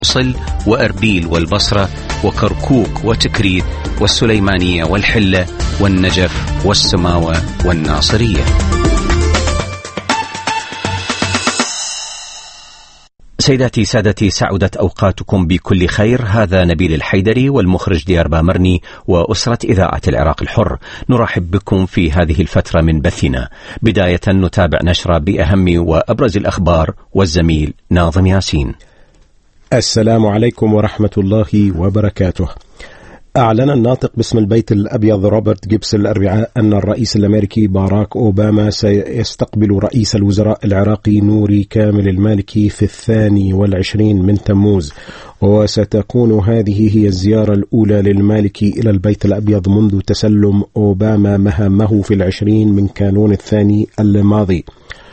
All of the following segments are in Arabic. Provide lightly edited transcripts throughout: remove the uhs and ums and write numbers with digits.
صل وأربيل والبصرة وكركوك وتكريت والسليمانية والحلة والنجف والسماوة والناصرية. سيداتي سادتي، سعدت أوقاتكم بكل خير. هذا نبيل الحيدري والمخرج ديار بامرني وأسرة إذاعة العراق الحر، نرحب بكم في هذه الفترة من بثنا. بداية نتابع نشرة بأهم وأبرز الأخبار والزميل ناظم ياسين. السلام عليكم ورحمة الله وبركاته. أعلن الناطق باسم البيت الأبيض روبرت جيبس الأربعاء أن الرئيس الأمريكي باراك أوباما سيستقبل رئيس الوزراء العراقي نوري كامل المالكي في 22 من تموز، وستكون هذه هي الزيارة الأولى للمالكي إلى البيت الأبيض منذ تسلم أوباما مهامه في 20 من كانون الثاني الماضي.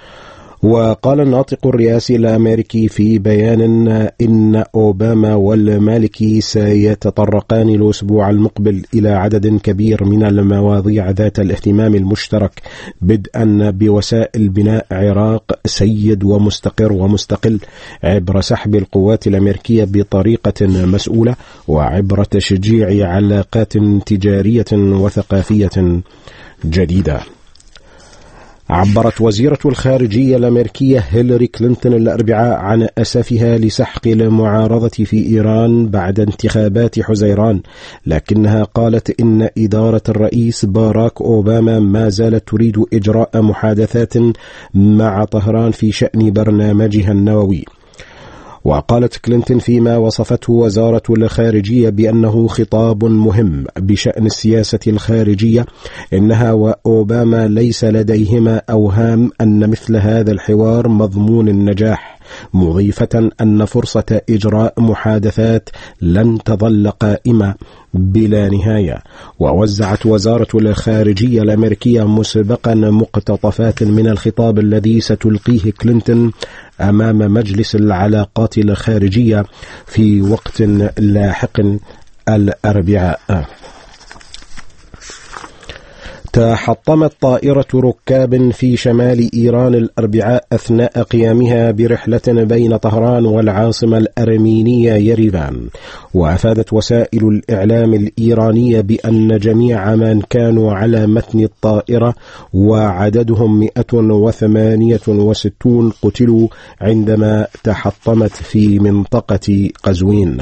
وقال الناطق الرئاسي الأمريكي في بيان إن أوباما والمالكي سيتطرقان الأسبوع المقبل إلى عدد كبير من المواضيع ذات الاهتمام المشترك، بدءا بوسائل بناء عراق سيد ومستقر ومستقل عبر سحب القوات الأمريكية بطريقة مسؤولة، وعبر تشجيع علاقات تجارية وثقافية جديدة. عبرت وزيرة الخارجية الأمريكية هيلاري كلينتون الأربعاء عن أسفها لسحق المعارضة في إيران بعد انتخابات حزيران، لكنها قالت إن إدارة الرئيس باراك أوباما ما زالت تريد إجراء محادثات مع طهران في شأن برنامجها النووي. وقالت كلينتون فيما وصفته وزارة الخارجية بأنه خطاب مهم بشأن السياسة الخارجية، إنها وأوباما ليس لديهما أوهام أن مثل هذا الحوار مضمون النجاح، مضيفة أن فرصة إجراء محادثات لن تظل قائمة بلا نهاية. ووزعت وزارة الخارجية الأمريكية مسبقا مقتطفات من الخطاب الذي ستلقيه كلينتون أمام مجلس العلاقات الخارجية في وقت لاحق الأربعاء. تحطمت طائرة ركاب في شمال إيران الأربعاء أثناء قيامها برحلة بين طهران والعاصمة الأرمينية يريفان. وأفادت وسائل الإعلام الإيرانية بأن جميع من كانوا على متن الطائرة وعددهم 168 قتلوا عندما تحطمت في منطقة قزوين.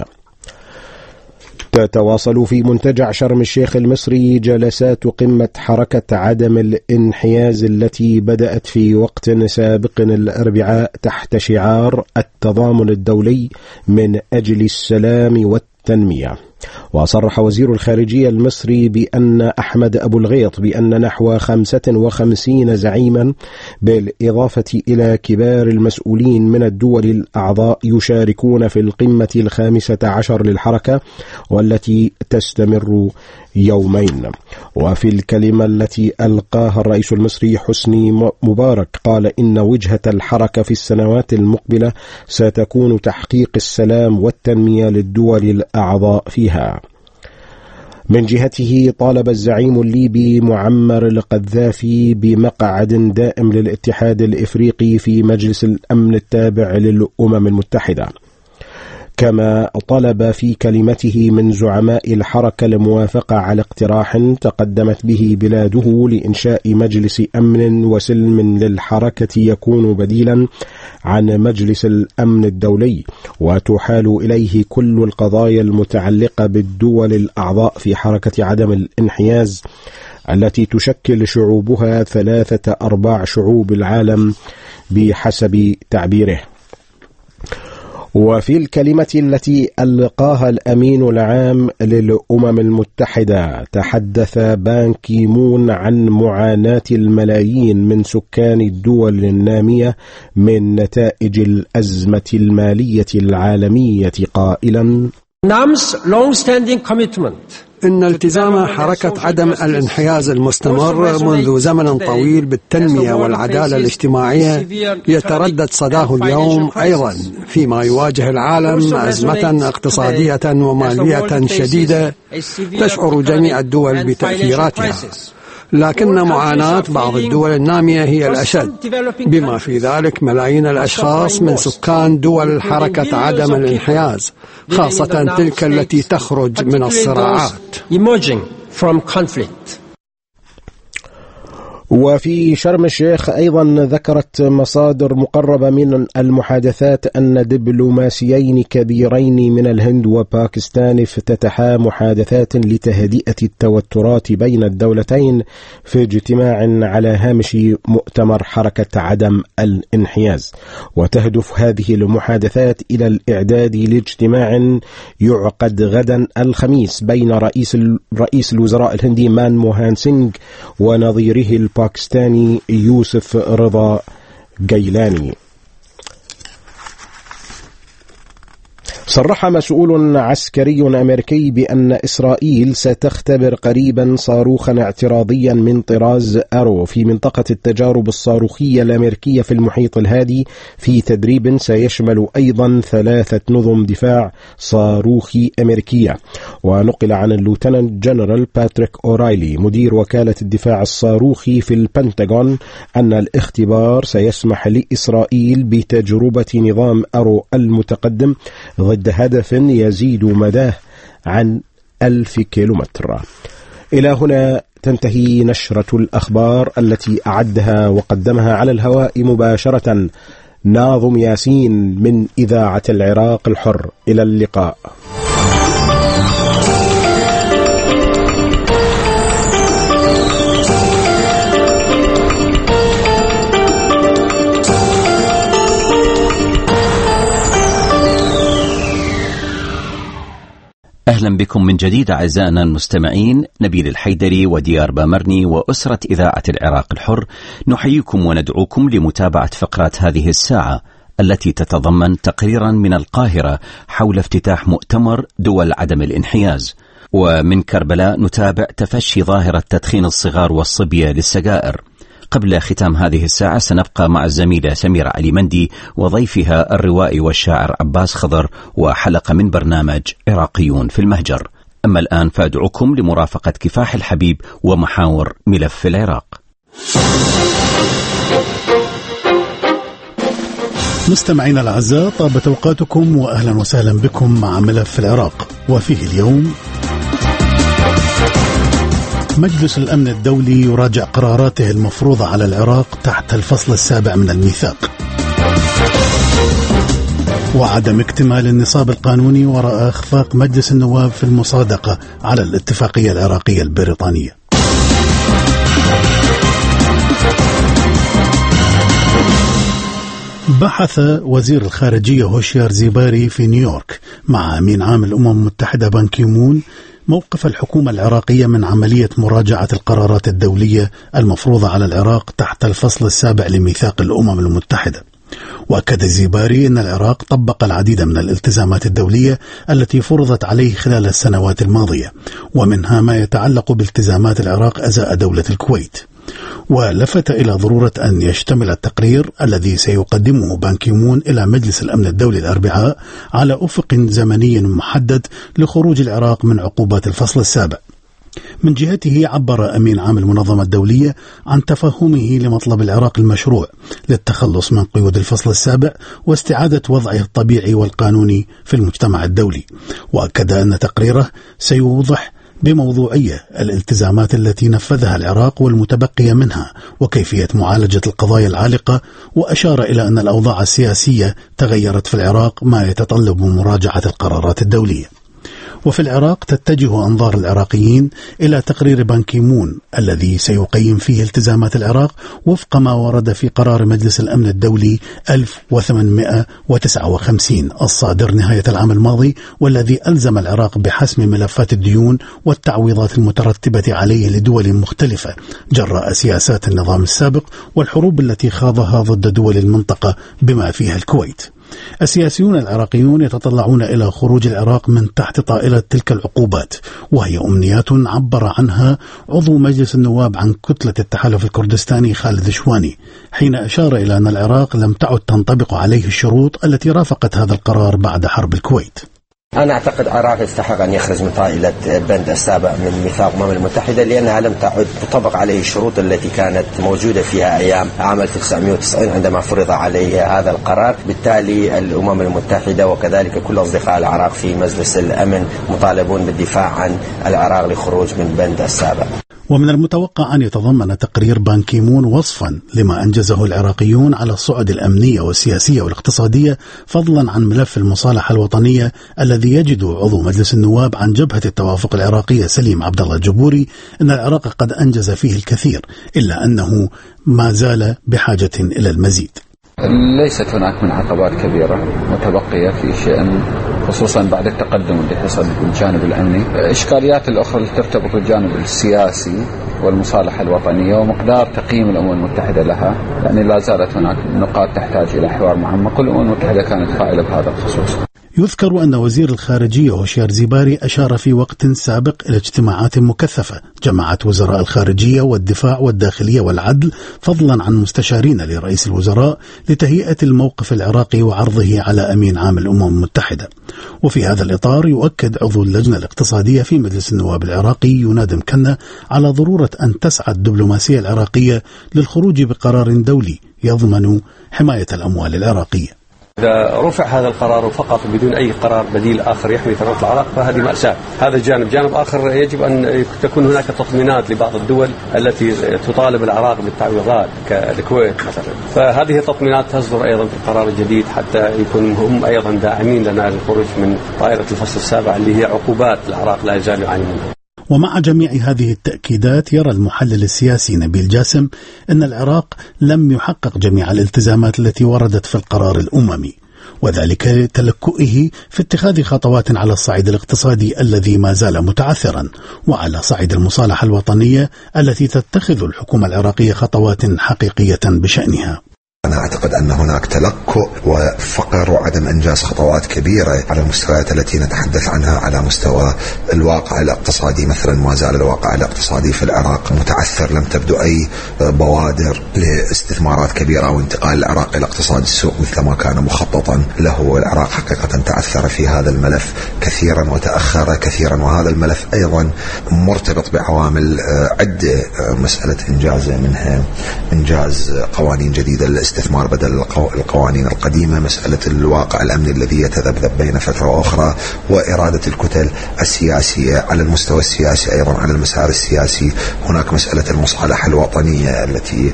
تتواصل في منتجع شرم الشيخ المصري جلسات قمة حركة عدم الانحياز التي بدأت في وقت سابق الأربعاء تحت شعار التضامن الدولي من أجل السلام والتنمية. وصرح وزير الخارجية المصري بأن أحمد أبو الغيط بأن نحو 55 زعيما بالإضافة إلى كبار المسؤولين من الدول الأعضاء يشاركون في القمة 15 للحركة والتي تستمر يومين. وفي الكلمة التي ألقاها الرئيس المصري حسني مبارك قال إن وجهة الحركة في السنوات المقبلة ستكون تحقيق السلام والتنمية للدول الأعضاء فيها. من جهته طالب الزعيم الليبي معمر القذافي بمقعد دائم للاتحاد الإفريقي في مجلس الأمن التابع للأمم المتحدة، كما طلب في كلمته من زعماء الحركة الموافقة على اقتراح تقدمت به بلاده لإنشاء مجلس أمن وسلم للحركة يكون بديلا عن مجلس الأمن الدولي، وتحال إليه كل القضايا المتعلقة بالدول الأعضاء في حركة عدم الانحياز التي تشكل شعوبها 3/4 شعوب العالم بحسب تعبيره. وفي الكلمة التي ألقاها الأمين العام للأمم المتحدة تحدث بان كي مون عن معاناة الملايين من سكان الدول النامية من نتائج الأزمة المالية العالمية قائلا: إن التزام حركة عدم الانحياز المستمر منذ زمن طويل بالتنمية والعدالة الاجتماعية يتردد صداه اليوم أيضا فيما يواجه العالم أزمة اقتصادية ومالية شديدة تشعر جميع الدول بتأثيراتها. لكن معاناة بعض الدول النامية هي الأشد، بما في ذلك ملايين الأشخاص من سكان دول حركة عدم الانحياز، خاصة تلك التي تخرج من الصراعات. وفي شرم الشيخ أيضا ذكرت مصادر مقربة من المحادثات أن دبلوماسيين كبيرين من الهند وباكستان افتتحا محادثات لتهدئة التوترات بين الدولتين في اجتماع على هامش مؤتمر حركة عدم الانحياز. وتهدف هذه المحادثات إلى الإعداد لاجتماع يعقد غدا الخميس بين رئيس الوزراء الهندي منموهان سينغ ونظيره الباكستاني يوسف رضا جيلاني. صرح مسؤول عسكري أمريكي بأن إسرائيل ستختبر قريبا صاروخا اعتراضيا من طراز أرو في منطقة التجارب الصاروخية الأمريكية في المحيط الهادي، في تدريب سيشمل أيضا 3 نظم دفاع صاروخي أمريكية. ونقل عن اللوتنانت جنرال باتريك أورايلي مدير وكالة الدفاع الصاروخي في البنتاغون أن الاختبار سيسمح لإسرائيل بتجربة نظام أرو المتقدم ضد هدف يزيد مداه عن 1000 كيلومتر. إلى هنا تنتهي نشرة الأخبار التي أعدها وقدمها على الهواء مباشرة ناظم ياسين من إذاعة العراق الحر. إلى اللقاء. أهلا بكم من جديد أعزائنا المستمعين. نبيل الحيدري وديار بامرني وأسرة إذاعة العراق الحر نحييكم وندعوكم لمتابعة فقرات هذه الساعة التي تتضمن تقريرا من القاهرة حول افتتاح مؤتمر دول عدم الانحياز. ومن كربلاء نتابع تفشي ظاهرة تدخين الصغار والصبية للسجائر. قبل ختام هذه الساعة سنبقى مع الزميلة سميرة علي مندي وضيفها الروائي والشاعر عباس خضر وحلقة من برنامج عراقيون في المهجر. أما الآن فأدعوكم لمرافقة كفاح الحبيب ومحاور ملف العراق. مستمعين الأعزاء، طابت أوقاتكم وأهلا وسهلا بكم مع ملف العراق. وفيه اليوم: مجلس الأمن الدولي يراجع قراراته المفروضة على العراق تحت الفصل 7 من الميثاق، وعدم اكتمال النصاب القانوني وراء إخفاق مجلس النواب في المصادقة على الاتفاقية العراقية البريطانية. بحث وزير الخارجية هوشيار زيباري في نيويورك مع أمين عام الأمم المتحدة بان كي مون موقف الحكومة العراقية من عملية مراجعة القرارات الدولية المفروضة على العراق تحت الفصل 7 لميثاق الأمم المتحدة. وأكد زيباري أن العراق طبق العديد من الالتزامات الدولية التي فرضت عليه خلال السنوات الماضية، ومنها ما يتعلق بالتزامات العراق أزاء دولة الكويت. ولفت إلى ضرورة أن يشتمل التقرير الذي سيقدمه بان كي مون إلى مجلس الأمن الدولي الأربعاء على أفق زمني محدد لخروج العراق من عقوبات الفصل 7. من جهته عبر أمين عام المنظمة الدولية عن تفهمه لمطلب العراق المشروع للتخلص من قيود الفصل 7 واستعادة وضعه الطبيعي والقانوني في المجتمع الدولي. وأكد أن تقريره سيوضح بموضوعية الالتزامات التي نفذها العراق والمتبقية منها وكيفية معالجة القضايا العالقة، وأشار إلى أن الأوضاع السياسية تغيرت في العراق ما يتطلب مراجعة القرارات الدولية. وفي العراق تتجه أنظار العراقيين إلى تقرير بان كي مون الذي سيقيم فيه التزامات العراق وفق ما ورد في قرار مجلس الأمن الدولي 1859 الصادر نهاية العام الماضي، والذي ألزم العراق بحسم ملفات الديون والتعويضات المترتبة عليه لدول مختلفة جراء سياسات النظام السابق والحروب التي خاضها ضد دول المنطقة بما فيها الكويت. السياسيون العراقيون يتطلعون إلى خروج العراق من تحت طائلة تلك العقوبات، وهي أمنيات عبر عنها عضو مجلس النواب عن كتلة التحالف الكردستاني خالد شواني، حين أشار إلى أن العراق لم تعد تنطبق عليه الشروط التي رافقت هذا القرار بعد حرب الكويت. أنا أعتقد العراق يستحق أن يخرج من طائلة بند السابع من ميثاق الأمم المتحدة، لأنها لم تعد تطبق عليه الشروط التي كانت موجودة فيها أيام عام 1990 عندما فرض عليه هذا القرار. بالتالي الأمم المتحدة وكذلك كل أصدقاء العراق في مجلس الأمن مطالبون بالدفاع عن العراق لخروج من بند السابع. ومن المتوقع أن يتضمن تقرير بان كيمون وصفا لما أنجزه العراقيون على الصعد الأمنية والسياسية والاقتصادية، فضلا عن ملف المصالحة الوطنية الذي يجد عضو مجلس النواب عن جبهة التوافق العراقية سليم عبد الله الجبوري أن العراق قد أنجز فيه الكثير، إلا أنه ما زال بحاجة إلى المزيد. ليست هناك من عقبات كبيرة متبقية في شأن، خصوصا بعد التقدم اللي حصل بالجانب الأمني. إشكاليات الأخرى اللي ترتبط بالجانب السياسي والمصالحة الوطنية ومقدار تقييم الأمم المتحدة لها، يعني لا زالت هناك نقاط تحتاج إلى حوار معمق. كل الأمم المتحدة كانت فاعلة بهذا الخصوص. يذكر أن وزير الخارجية هوشيار زيباري أشار في وقت سابق إلى اجتماعات مكثفة جمعت وزراء الخارجية والدفاع والداخلية والعدل، فضلا عن مستشارين لرئيس الوزراء، لتهيئة الموقف العراقي وعرضه على أمين عام الأمم المتحدة. وفي هذا الإطار يؤكد عضو اللجنة الاقتصادية في مجلس النواب العراقي يناد مكنة على ضرورة أن تسعى الدبلوماسية العراقية للخروج بقرار دولي يضمن حماية الأموال العراقية. إذا رفع هذا القرار فقط بدون أي قرار بديل آخر يحمي ثروة العراق فهذه مأساة. هذا جانب آخر يجب أن تكون هناك تطمينات لبعض الدول التي تطالب العراق بالتعويضات كالكويت مثلا، فهذه التطمينات تصدر أيضا في القرار الجديد حتى يكون هم أيضا داعمين لنا للخروج من طائرة الفصل السابع اللي هي عقوبات العراق لا يزال يعاني منها. ومع جميع هذه التأكيدات يرى المحلل السياسي نبيل جاسم أن العراق لم يحقق جميع الالتزامات التي وردت في القرار الأممي، وذلك تلكؤه في اتخاذ خطوات على الصعيد الاقتصادي الذي ما زال متعثرا، وعلى صعيد المصالحة الوطنية التي تتخذ الحكومة العراقية خطوات حقيقية بشأنها. أنا أعتقد أن هناك تلكؤ وفقر وعدم إنجاز خطوات كبيرة على المستويات التي نتحدث عنها. على مستوى الواقع الاقتصادي مثلا، ما زال الواقع الاقتصادي في العراق متعثر، لم تبدو أي بوادر لاستثمارات كبيرة وانتقال العراق إلى اقتصاد السوق مثل ما كان مخططا له. والعراق حقيقة تعثر في هذا الملف كثيرا وتأخر كثيرا، وهذا الملف أيضا مرتبط بعوامل عدة. مسألة إنجاز منها إنجاز قوانين جديدة الاستثمار بدل القوانين القديمة، مسألة الواقع الأمني الذي يتذبذب بين فترة وأخرى، وإرادة الكتل السياسية على المستوى السياسي. أيضا على المسار السياسي هناك مسألة المصالحة الوطنية التي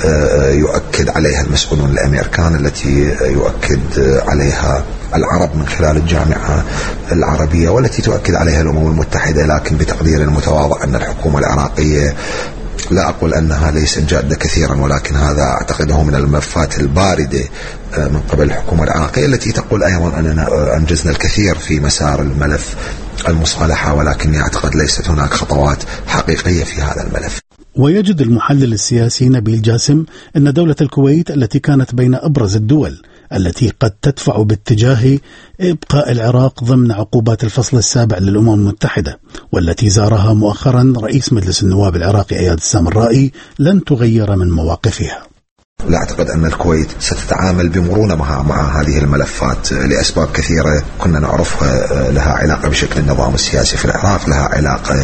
يؤكد عليها المسؤولون الأمريكان، التي يؤكد عليها العرب من خلال الجامعة العربية، والتي تؤكد عليها الأمم المتحدة. لكن بتقدير المتواضع أن الحكومة العراقية، لا أقول أنها ليست جادة كثيرا، ولكن هذا أعتقده من الملفات الباردة من قبل الحكومة العراقية، التي تقول أيضا أننا أنجزنا الكثير في مسار الملف المصالحة، ولكني أعتقد ليست هناك خطوات حقيقية في هذا الملف. ويجد المحلل السياسي نبيل جاسم أن دولة الكويت التي كانت بين أبرز الدول التي قد تدفع باتجاه إبقاء العراق ضمن عقوبات الفصل السابع للأمم المتحدة، والتي زارها مؤخرا رئيس مجلس النواب العراقي أياد السامرائي، لن تغير من مواقفها. لا أعتقد أن الكويت ستتعامل بمرونة مع هذه الملفات لأسباب كثيرة كنا نعرفها. لها علاقة بشكل النظام السياسي في العراق، لها علاقة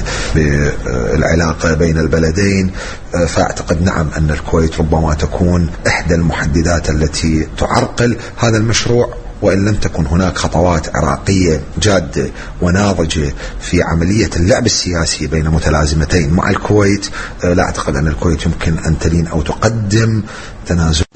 بالعلاقة بين البلدين. فأعتقد نعم أن الكويت ربما تكون إحدى المحددات التي تعرقل هذا المشروع، وإن لم تكن هناك خطوات عراقية جادة وناضجة في عملية اللعب السياسي بين متلازمتين مع الكويت، لا أعتقد أن الكويت يمكن أن تلين أو تقدم تنازل.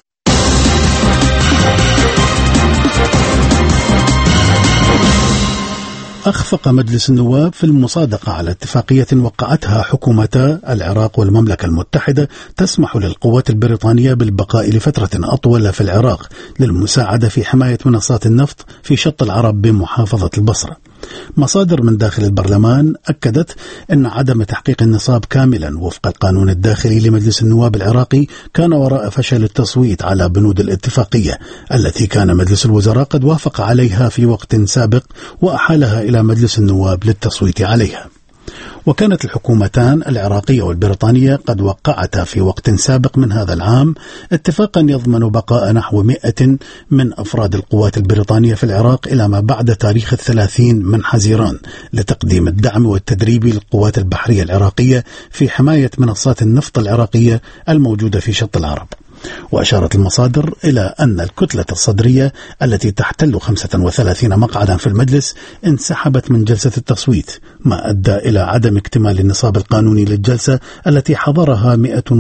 أخفق مجلس النواب في المصادقة على اتفاقية وقعتها حكومتا العراق والمملكة المتحدة تسمح للقوات البريطانية بالبقاء لفترة أطول في العراق للمساعدة في حماية منصات النفط في شط العرب بمحافظة البصرة. مصادر من داخل البرلمان أكدت أن عدم تحقيق النصاب كاملا وفق القانون الداخلي لمجلس النواب العراقي كان وراء فشل التصويت على بنود الاتفاقية التي كان مجلس الوزراء قد وافق عليها في وقت سابق وأحالها إلى مجلس النواب للتصويت عليها. وكانت الحكومتان العراقية والبريطانية قد وقعتا في وقت سابق من هذا العام اتفاقا يضمن بقاء نحو 100 من أفراد القوات البريطانية في العراق إلى ما بعد تاريخ 30 من حزيران لتقديم الدعم والتدريب للقوات البحرية العراقية في حماية منصات النفط العراقية الموجودة في شط العرب. وأشارت المصادر إلى أن الكتلة الصدرية التي تحتل 35 مقعدا في المجلس انسحبت من جلسة التصويت، ما أدى إلى عدم اكتمال النصاب القانوني للجلسة التي حضرها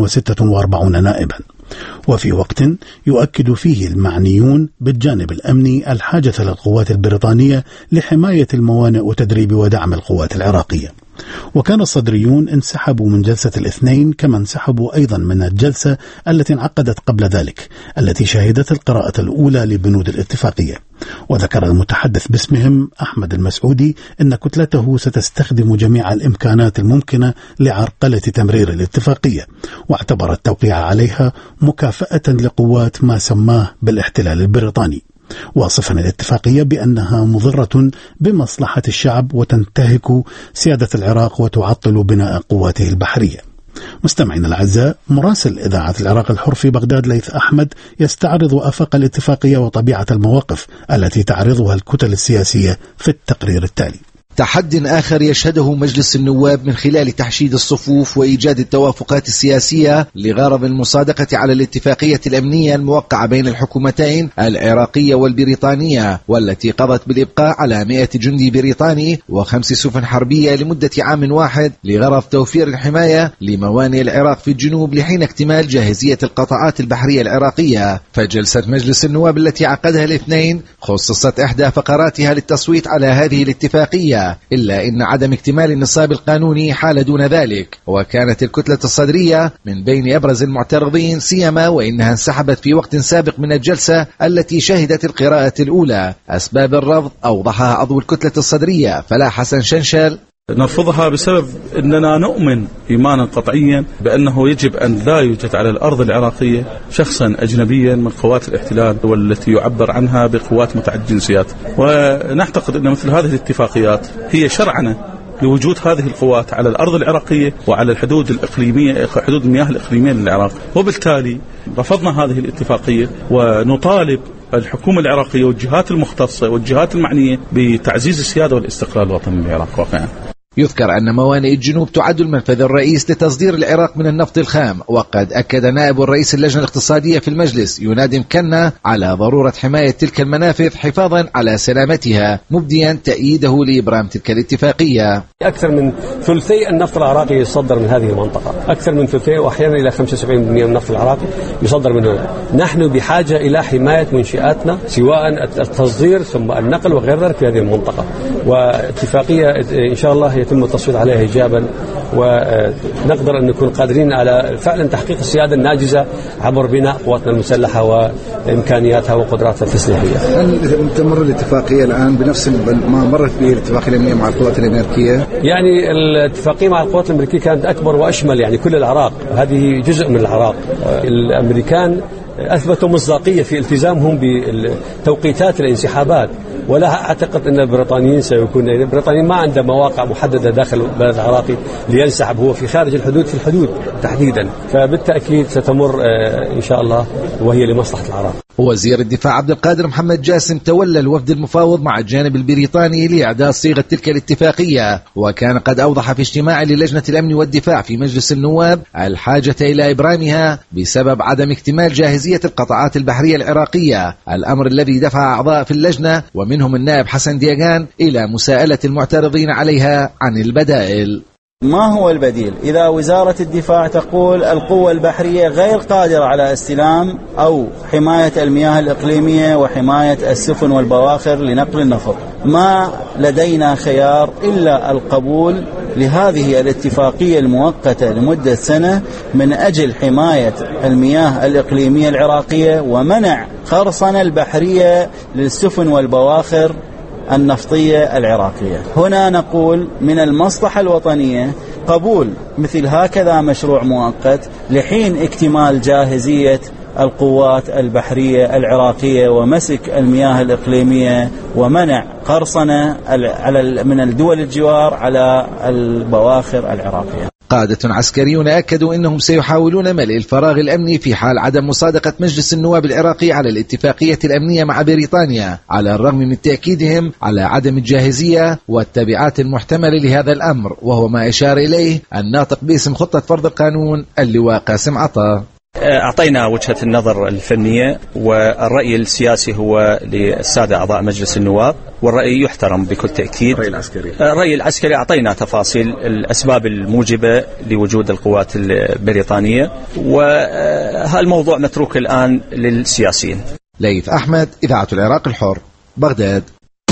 146 نائبا، وفي وقت يؤكد فيه المعنيون بالجانب الأمني الحاجة للقوات البريطانية لحماية الموانئ وتدريب ودعم القوات العراقية. وكان الصدريون انسحبوا من جلسة الاثنين، كما انسحبوا أيضا من الجلسة التي انعقدت قبل ذلك التي شهدت القراءة الأولى لبنود الاتفاقية. وذكر المتحدث باسمهم أحمد المسعودي أن كتلته ستستخدم جميع الإمكانات الممكنة لعرقلة تمرير الاتفاقية، واعتبر التوقيع عليها مكافأة لقوات ما سماه بالاحتلال البريطاني، واصفا الاتفاقية بأنها مضرة بمصلحة الشعب وتنتهك سيادة العراق وتعطل بناء قواته البحرية. مستمعينا الأعزاء، مراسل إذاعة العراق الحر في بغداد ليث أحمد يستعرض آفاق الاتفاقية وطبيعة المواقف التي تعرضها الكتل السياسية في التقرير التالي. تحد آخر يشهده مجلس النواب من خلال تحشيد الصفوف وإيجاد التوافقات السياسية لغرض المصادقة على الاتفاقية الأمنية الموقعة بين الحكومتين العراقية والبريطانية، والتي قضت بالإبقاء على 100 جندي بريطاني و5 سفن حربية لمدة عام واحد لغرض توفير الحماية لموانئ العراق في الجنوب لحين اكتمال جاهزية القطاعات البحرية العراقية. فجلسة مجلس النواب التي عقدها الاثنين خصصت إحدى فقراتها للتصويت على هذه الاتفاقية، إلا إن عدم اكتمال النصاب القانوني حال دون ذلك، وكانت الكتلة الصدرية من بين أبرز المعترضين، سيما وإنها انسحبت في وقت سابق من الجلسة التي شهدت القراءة الأولى. أسباب الرفض أوضحها عضو الكتلة الصدرية فلاح حسن شنشل. نرفضها بسبب أننا نؤمن إيمانا قطعيا بأنه يجب أن لا يوجد على الأرض العراقية شخصا أجنبيا من قوات الاحتلال والتي يعبر عنها بقوات متعددة الجنسيات، ونعتقد أن مثل هذه الاتفاقيات هي شرعنة لوجود هذه القوات على الأرض العراقية وعلى الحدود الإقليمية، حدود المياه الإقليمية للعراق. وبالتالي رفضنا هذه الاتفاقية ونطالب الحكومة العراقية والجهات المختصة والجهات المعنية بتعزيز السيادة والاستقلال الوطني للعراق واقعا. يذكر أن موانئ الجنوب تعد المنفذ الرئيس لتصدير العراق من النفط الخام، وقد أكد نائب رئيس اللجنة الاقتصادية في المجلس ينادم كنا على ضرورة حماية تلك المنافذ حفاظا على سلامتها، مبديا تأييده لإبرام تلك الاتفاقية. أكثر من ثلثي النفط العراقي يصدر من هذه المنطقة، أكثر من ثلثي وأحيانا إلى 75% من النفط العراقي يصدر من هنا. نحن بحاجة إلى حماية منشآتنا، سواء التصدير ثم النقل وغير ذلك في هذه المنطقة، واتفاقية إن شاء الله يتم التصويت عليها إيجابا، ونقدر أن نكون قادرين على فعلا تحقيق السيادة الناجزة عبر بناء قواتنا المسلحة وإمكانياتها وقدراتها التسليحية. هل تمر الاتفاقية الآن بنفس ما مرت به الاتفاقية الأمنية مع القوات الأمريكية؟ يعني الاتفاقية مع القوات الأمريكية كانت أكبر وأشمل، يعني كل العراق، هذه جزء من العراق. الأمريكان أثبتوا مصداقية في التزامهم بتوقيتات الانسحابات، ولا أعتقد أن البريطانيين سيكون، البريطانيين ما عنده مواقع محددة داخل البلد العراقي لينسحب، هو في خارج الحدود، في الحدود تحديدا، فبالتأكيد ستمر إن شاء الله وهي لمصلحة العراق. وزير الدفاع عبد القادر محمد جاسم تولى الوفد المفاوض مع الجانب البريطاني لإعداد صيغة تلك الاتفاقية، وكان قد أوضح في اجتماع للجنة الأمن والدفاع في مجلس النواب الحاجة إلى إبرامها بسبب عدم اكتمال جاهزية القطاعات البحرية العراقية، الأمر الذي دفع أعضاء في اللجنة ومنهم النائب حسن دياغان إلى مساءلة المعترضين عليها عن البدائل. ما هو البديل إذا وزارة الدفاع تقول القوة البحرية غير قادرة على استلام أو حماية المياه الإقليمية وحماية السفن والبواخر لنقل النفط؟ ما لدينا خيار إلا القبول لهذه الاتفاقية المؤقتة لمدة سنة من أجل حماية المياه الإقليمية العراقية ومنع خرصنة البحرية للسفن والبواخر النفطية العراقية. هنا نقول من المصلحة الوطنية قبول مثل هكذا مشروع مؤقت لحين اكتمال جاهزية القوات البحرية العراقية ومسك المياه الإقليمية ومنع قرصنة من الدول الجوار على البواخر العراقية. قادة عسكريون أكدوا أنهم سيحاولون ملء الفراغ الأمني في حال عدم مصادقة مجلس النواب العراقي على الاتفاقية الأمنية مع بريطانيا، على الرغم من تأكيدهم على عدم الجاهزية والتبعات المحتملة لهذا الأمر، وهو ما أشار إليه الناطق باسم خطة فرض القانون اللواء قاسم عطا. أعطينا وجهة النظر الفنية، والرأي السياسي هو للسادة أعضاء مجلس النواب، والرأي يحترم بكل تأكيد. الرأي العسكري أعطينا تفاصيل الأسباب الموجبة لوجود القوات البريطانية، وهالموضوع متروك الآن للسياسيين. ليث أحمد، إذاعة العراق الحر، بغداد.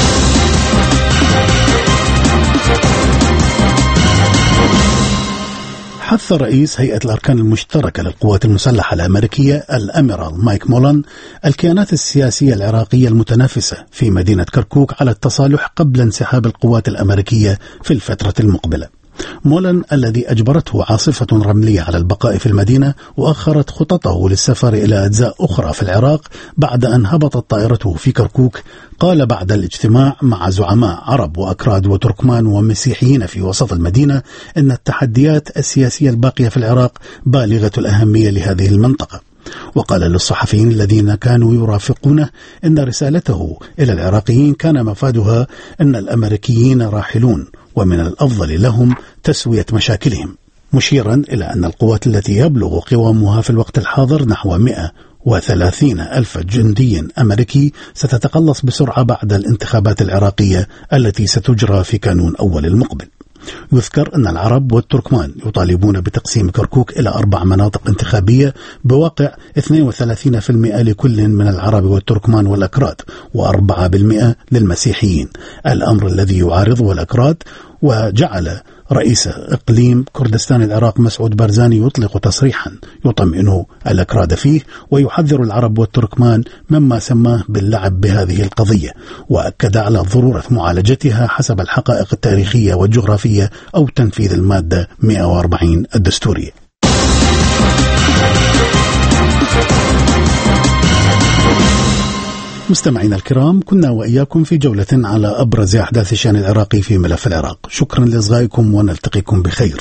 حث رئيس هيئة الأركان المشتركة للقوات المسلحة الأمريكية الأميرال مايك مولان الكيانات السياسية العراقية المتنافسة في مدينة كركوك على التصالح قبل انسحاب القوات الأمريكية في الفترة المقبلة. مولان الذي أجبرته عاصفة رملية على البقاء في المدينة وأخرت خططه للسفر إلى أجزاء أخرى في العراق بعد أن هبطت طائرته في كركوك، قال بعد الاجتماع مع زعماء عرب وأكراد وتركمان ومسيحيين في وسط المدينة إن التحديات السياسية الباقية في العراق بالغة الأهمية لهذه المنطقة. وقال للصحفيين الذين كانوا يرافقونه إن رسالته إلى العراقيين كان مفادها أن الأمريكيين راحلون ومن الأفضل لهم تسوية مشاكلهم، مشيرا إلى أن القوات التي يبلغ قوامها في الوقت الحاضر نحو 130,000 جندي أمريكي ستتقلص بسرعة بعد الانتخابات العراقية التي ستجرى في كانون أول المقبل. يذكر أن العرب والتركمان يطالبون بتقسيم كركوك إلى 4 مناطق انتخابية بواقع 32% لكل من العرب والتركمان والأكراد و4% للمسيحيين، الأمر الذي يعارضه الأكراد، وجعل رئيس إقليم كردستان العراق مسعود بارزاني يطلق تصريحا يطمئن الأكراد فيه ويحذر العرب والتركمان مما سماه باللعب بهذه القضية، وأكد على ضرورة معالجتها حسب الحقائق التاريخية والجغرافية أو تنفيذ المادة 140 الدستورية. مستمعينا الكرام، كنا وإياكم في جولة على أبرز أحداث الشأن العراقي في ملف العراق. شكرا لإصغائكم ونلتقيكم بخير.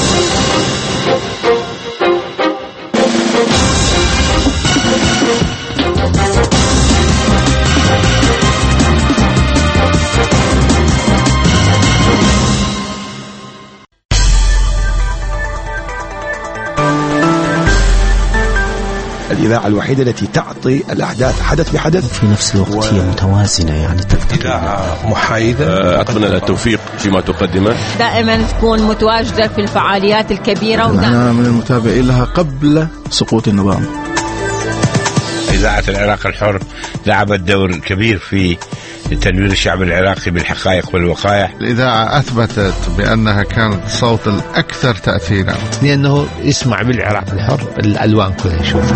الإذاعة الوحيدة التي تعطي الأحداث حدث بحدث في نفس الوقت هي متوازنة، يعني إذاعة محايدة. أتمنى التوفيق فيما تقدمه، دائما تكون متواجدة في الفعاليات الكبيرة، ونحن من المتابعين لها قبل سقوط النظام. إذاعة العراق الحر لعبت دور كبير في تنوير الشعب العراقي بالحقائق والوقائع. الإذاعة أثبتت بأنها كانت الصوت الأكثر تأثيرا، لأنه يسمع بالعراق الحر الألوان كلها يشوف.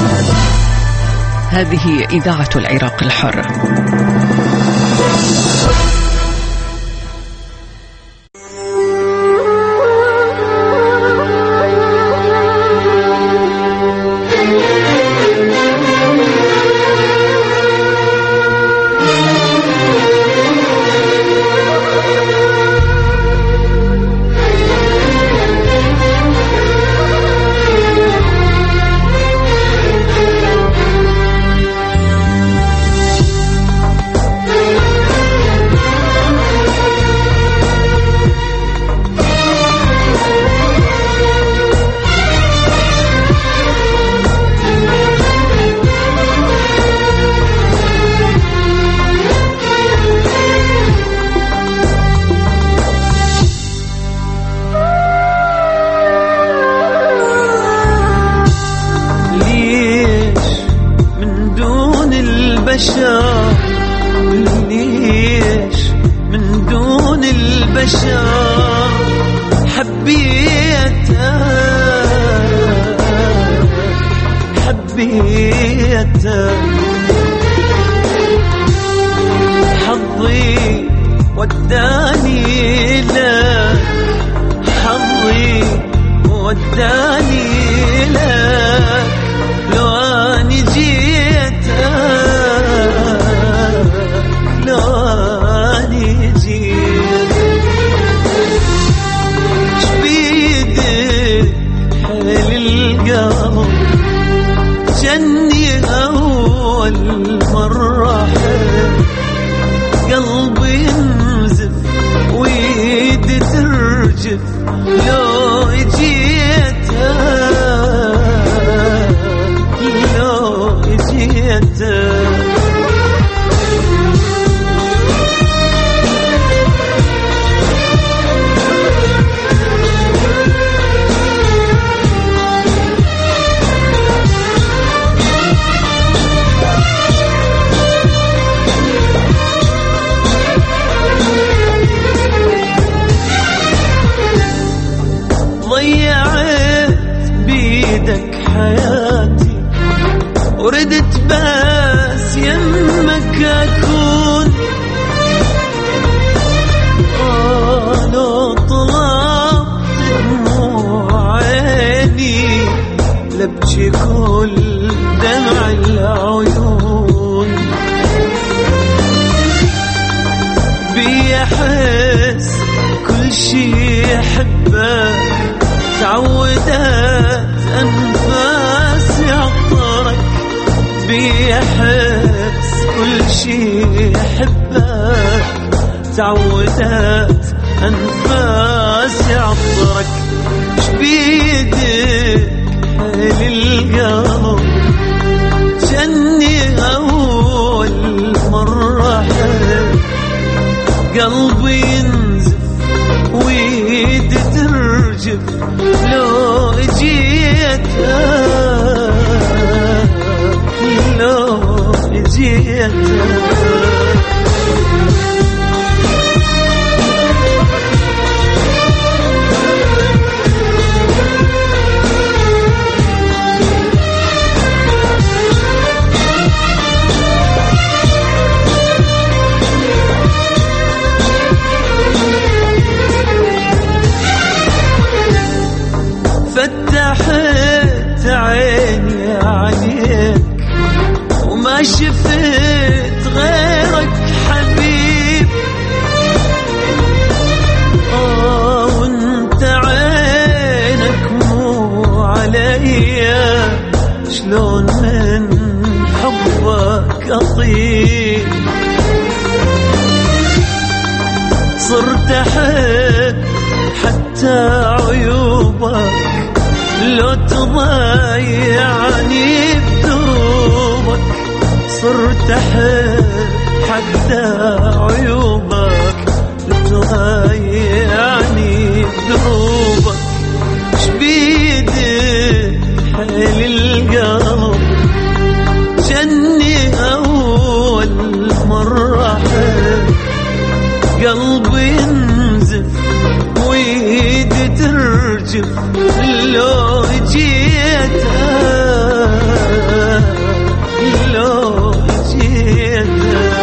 هذه إذاعة العراق الحر. ليش من دون البشر حبيته حظي وداني لك، حظي وداني لك، لو يبكي كل دمع العيون، بيحس كل شي يحبه، تعودت أنفاسي عطرك، بيحس كل شي يحبه، تعودت أنفاسي عطرك. شبيدك للقلب جني أول مرة حب، قلبي ينزف ويد ترجف لو جيتك، لو جيتك. فتحت عيني عليك وما شفت غيرك حبيب، وانت عينك مو عليا، شلون من حبك أطيب. صرت أحب حتى عيوبك، لو تضيعني بدروبك. صرت أحب حتى عيوبك، لو تضيعني بدروبك. شبيدك حيل القلب جني أول مرة حب، قلبي ينزف ويد ترجف لو جيتك، لو جيتك.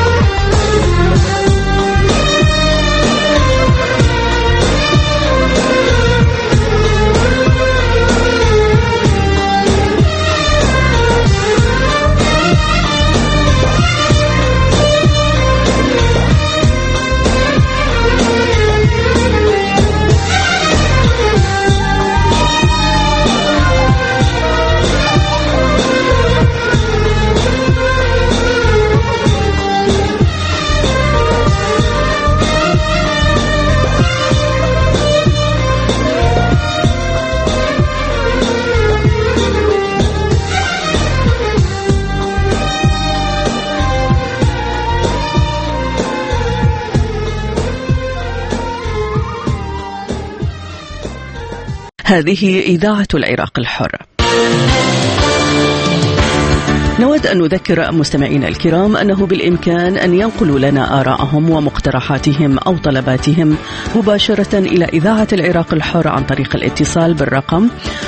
هذه إذاعة العراق الحر. نود أن نذكر مستمعينا الكرام أنه بالإمكان أن ينقلوا لنا آراءهم ومقترحاتهم أو طلباتهم مباشرة إلى إذاعة العراق الحر عن طريق الاتصال بالرقم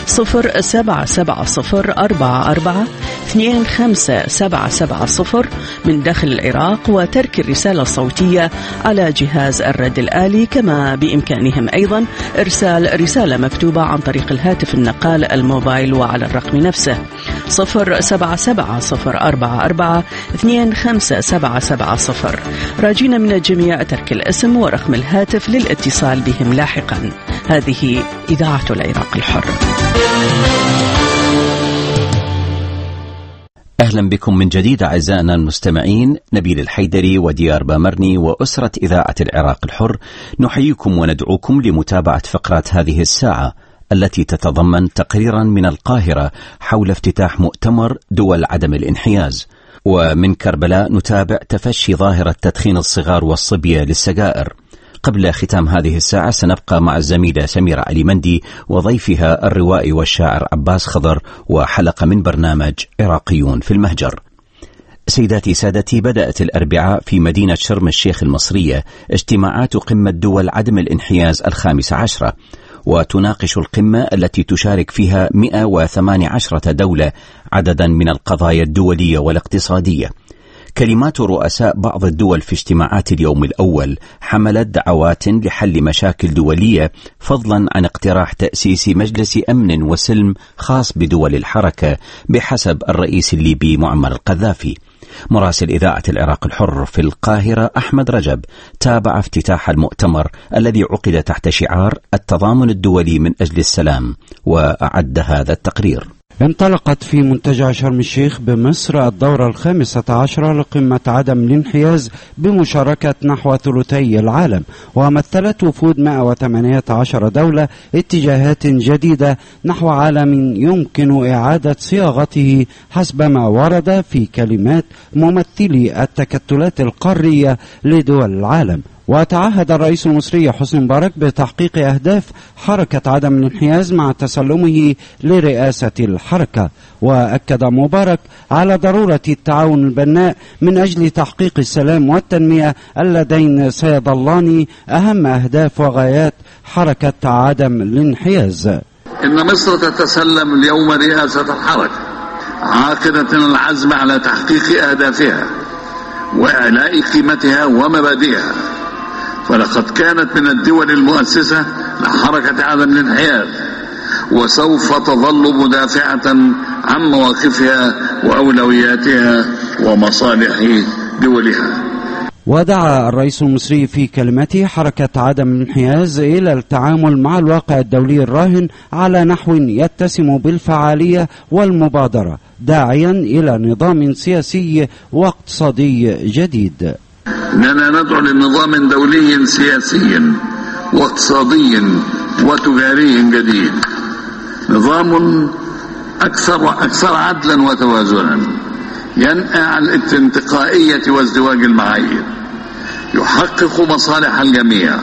0770442577 من داخل العراق، وترك الرسالة الصوتية على جهاز الرد الآلي. كما بإمكانهم أيضا إرسال رسالة مكتوبة عن طريق الهاتف النقال الموبايل وعلى الرقم نفسه 0770442577. راجين من الجميع ترك الاسم ورقم الهاتف للاتصال بهم لاحقا. هذه إذاعة العراق الحر. أهلا بكم من جديد أعزائنا المستمعين. نبيل الحيدري وديار بامرني وأسرة إذاعة العراق الحر نحييكم وندعوكم لمتابعة فقرات هذه الساعة التي تتضمن تقريرا من القاهرة حول افتتاح مؤتمر دول عدم الانحياز. ومن كربلاء نتابع تفشي ظاهرة تدخين الصغار والصبية للسجائر. قبل ختام هذه الساعة سنبقى مع الزميلة سميرة علي مندي وضيفها الروائي والشاعر عباس خضر وحلقة من برنامج عراقيون في المهجر. سيداتي سادتي، بدأت الأربعاء في مدينة شرم الشيخ المصرية اجتماعات قمة دول عدم الانحياز 15، وتناقش القمة التي تشارك فيها 118 دولة عددا من القضايا الدولية والاقتصادية. كلمات رؤساء بعض الدول في اجتماعات اليوم الأول حملت دعوات لحل مشاكل دولية، فضلا عن اقتراح تأسيس مجلس أمن وسلم خاص بدول الحركة بحسب الرئيس الليبي معمر القذافي. مراسل إذاعة العراق الحر في القاهرة أحمد رجب تابع افتتاح المؤتمر الذي عقد تحت شعار التضامن الدولي من أجل السلام، وأعد هذا التقرير. انطلقت في منتجع شرم الشيخ بمصر الدورة 15 لقمة عدم الانحياز بمشاركة نحو ثلثي العالم، ومثلت وفود 118 دولة اتجاهات جديدة نحو عالم يمكن إعادة صياغته حسب ما ورد في كلمات ممثلي التكتلات القارية لدول العالم. وتعهد الرئيس المصري حسني مبارك بتحقيق أهداف حركة عدم الانحياز مع تسلمه لرئاسة الحركة. وأكد مبارك على ضرورة التعاون البناء من أجل تحقيق السلام والتنمية اللذين سيظلان أهم أهداف وغايات حركة عدم الانحياز. إن مصر تتسلم اليوم رئاسة الحركة عاقدة العزم على تحقيق أهدافها وإعلاء قيمتها ومبادئها، فلقد كانت من الدول المؤسسة لحركة عدم الانحياز، وسوف تظل مدافعة عن مواقفها وأولوياتها ومصالح دولها. ودعا الرئيس المصري في كلمته حركة عدم الانحياز إلى التعامل مع الواقع الدولي الراهن على نحو يتسم بالفعالية والمبادرة، داعيا إلى نظام سياسي واقتصادي جديد. إننا ندعو لنظام دولي سياسي واقتصادي وتجاري جديد، نظام أكثر عدلا وتوازنا، ينأى عن الانتقائية وازدواج المعايير، يحقق مصالح الجميع،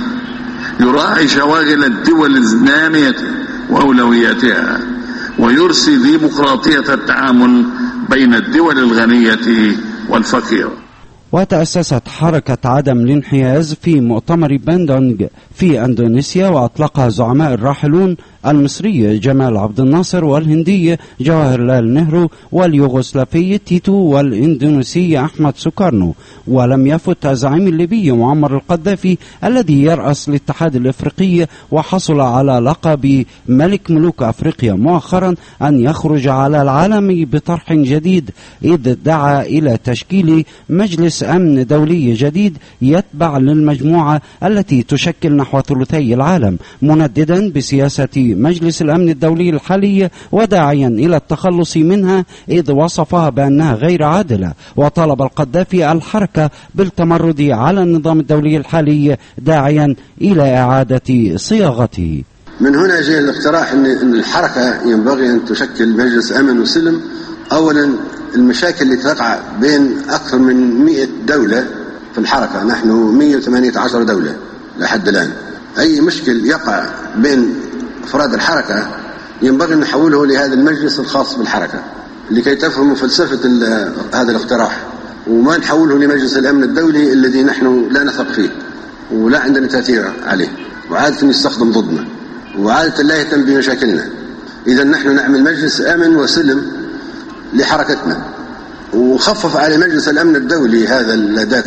يراعي شواغل الدول النامية وأولوياتها، ويرسي ديمقراطية التعامل بين الدول الغنية والفقيرة. وتأسست حركة عدم الانحياز في مؤتمر باندونغ في أندونيسيا، وأطلقها زعماء الراحلون المصري جمال عبد الناصر والهندي جواهر لال نهرو واليوغوسلافي تيتو والإندونيسي أحمد سوكارنو. ولم يفت الزعيم الليبي معمر القذافي الذي يرأس الاتحاد الإفريقي وحصل على لقب ملك ملوك أفريقيا مؤخرا أن يخرج على العالم بطرح جديد، إذ دعا إلى تشكيل مجلس أمن دولي جديد يتبع للمجموعة التي تشكل نحو ثلثي العالم، منددا بسياسة مجلس الأمن الدولي الحالي وداعيا إلى التخلص منها، إذ وصفها بأنها غير عادلة. وطالب القذافي الحركة بالتمرد على النظام الدولي الحالي، داعيا إلى إعادة صياغته. من هنا جاء الاقتراح أن الحركة ينبغي أن تشكل مجلس أمن وسلم. أولا المشاكل اللي تقع بين أكثر من 100 دولة في الحركة، نحن 118 دولة لحد الآن، أي مشكل يقع بين أفراد الحركة ينبغي أن نحوله لهذا المجلس الخاص بالحركة لكي تفهموا فلسفة هذا الاقتراح، وما نحوله لمجلس الأمن الدولي الذي نحن لا نثق فيه ولا عندنا تأثير عليه، وعادة يستخدم ضدنا، وعادة لا يهتم بمشاكلنا. إذا نحن نعمل مجلس أمن وسلم لحركتنا، وخفف على مجلس الأمن الدولي هذا الأداة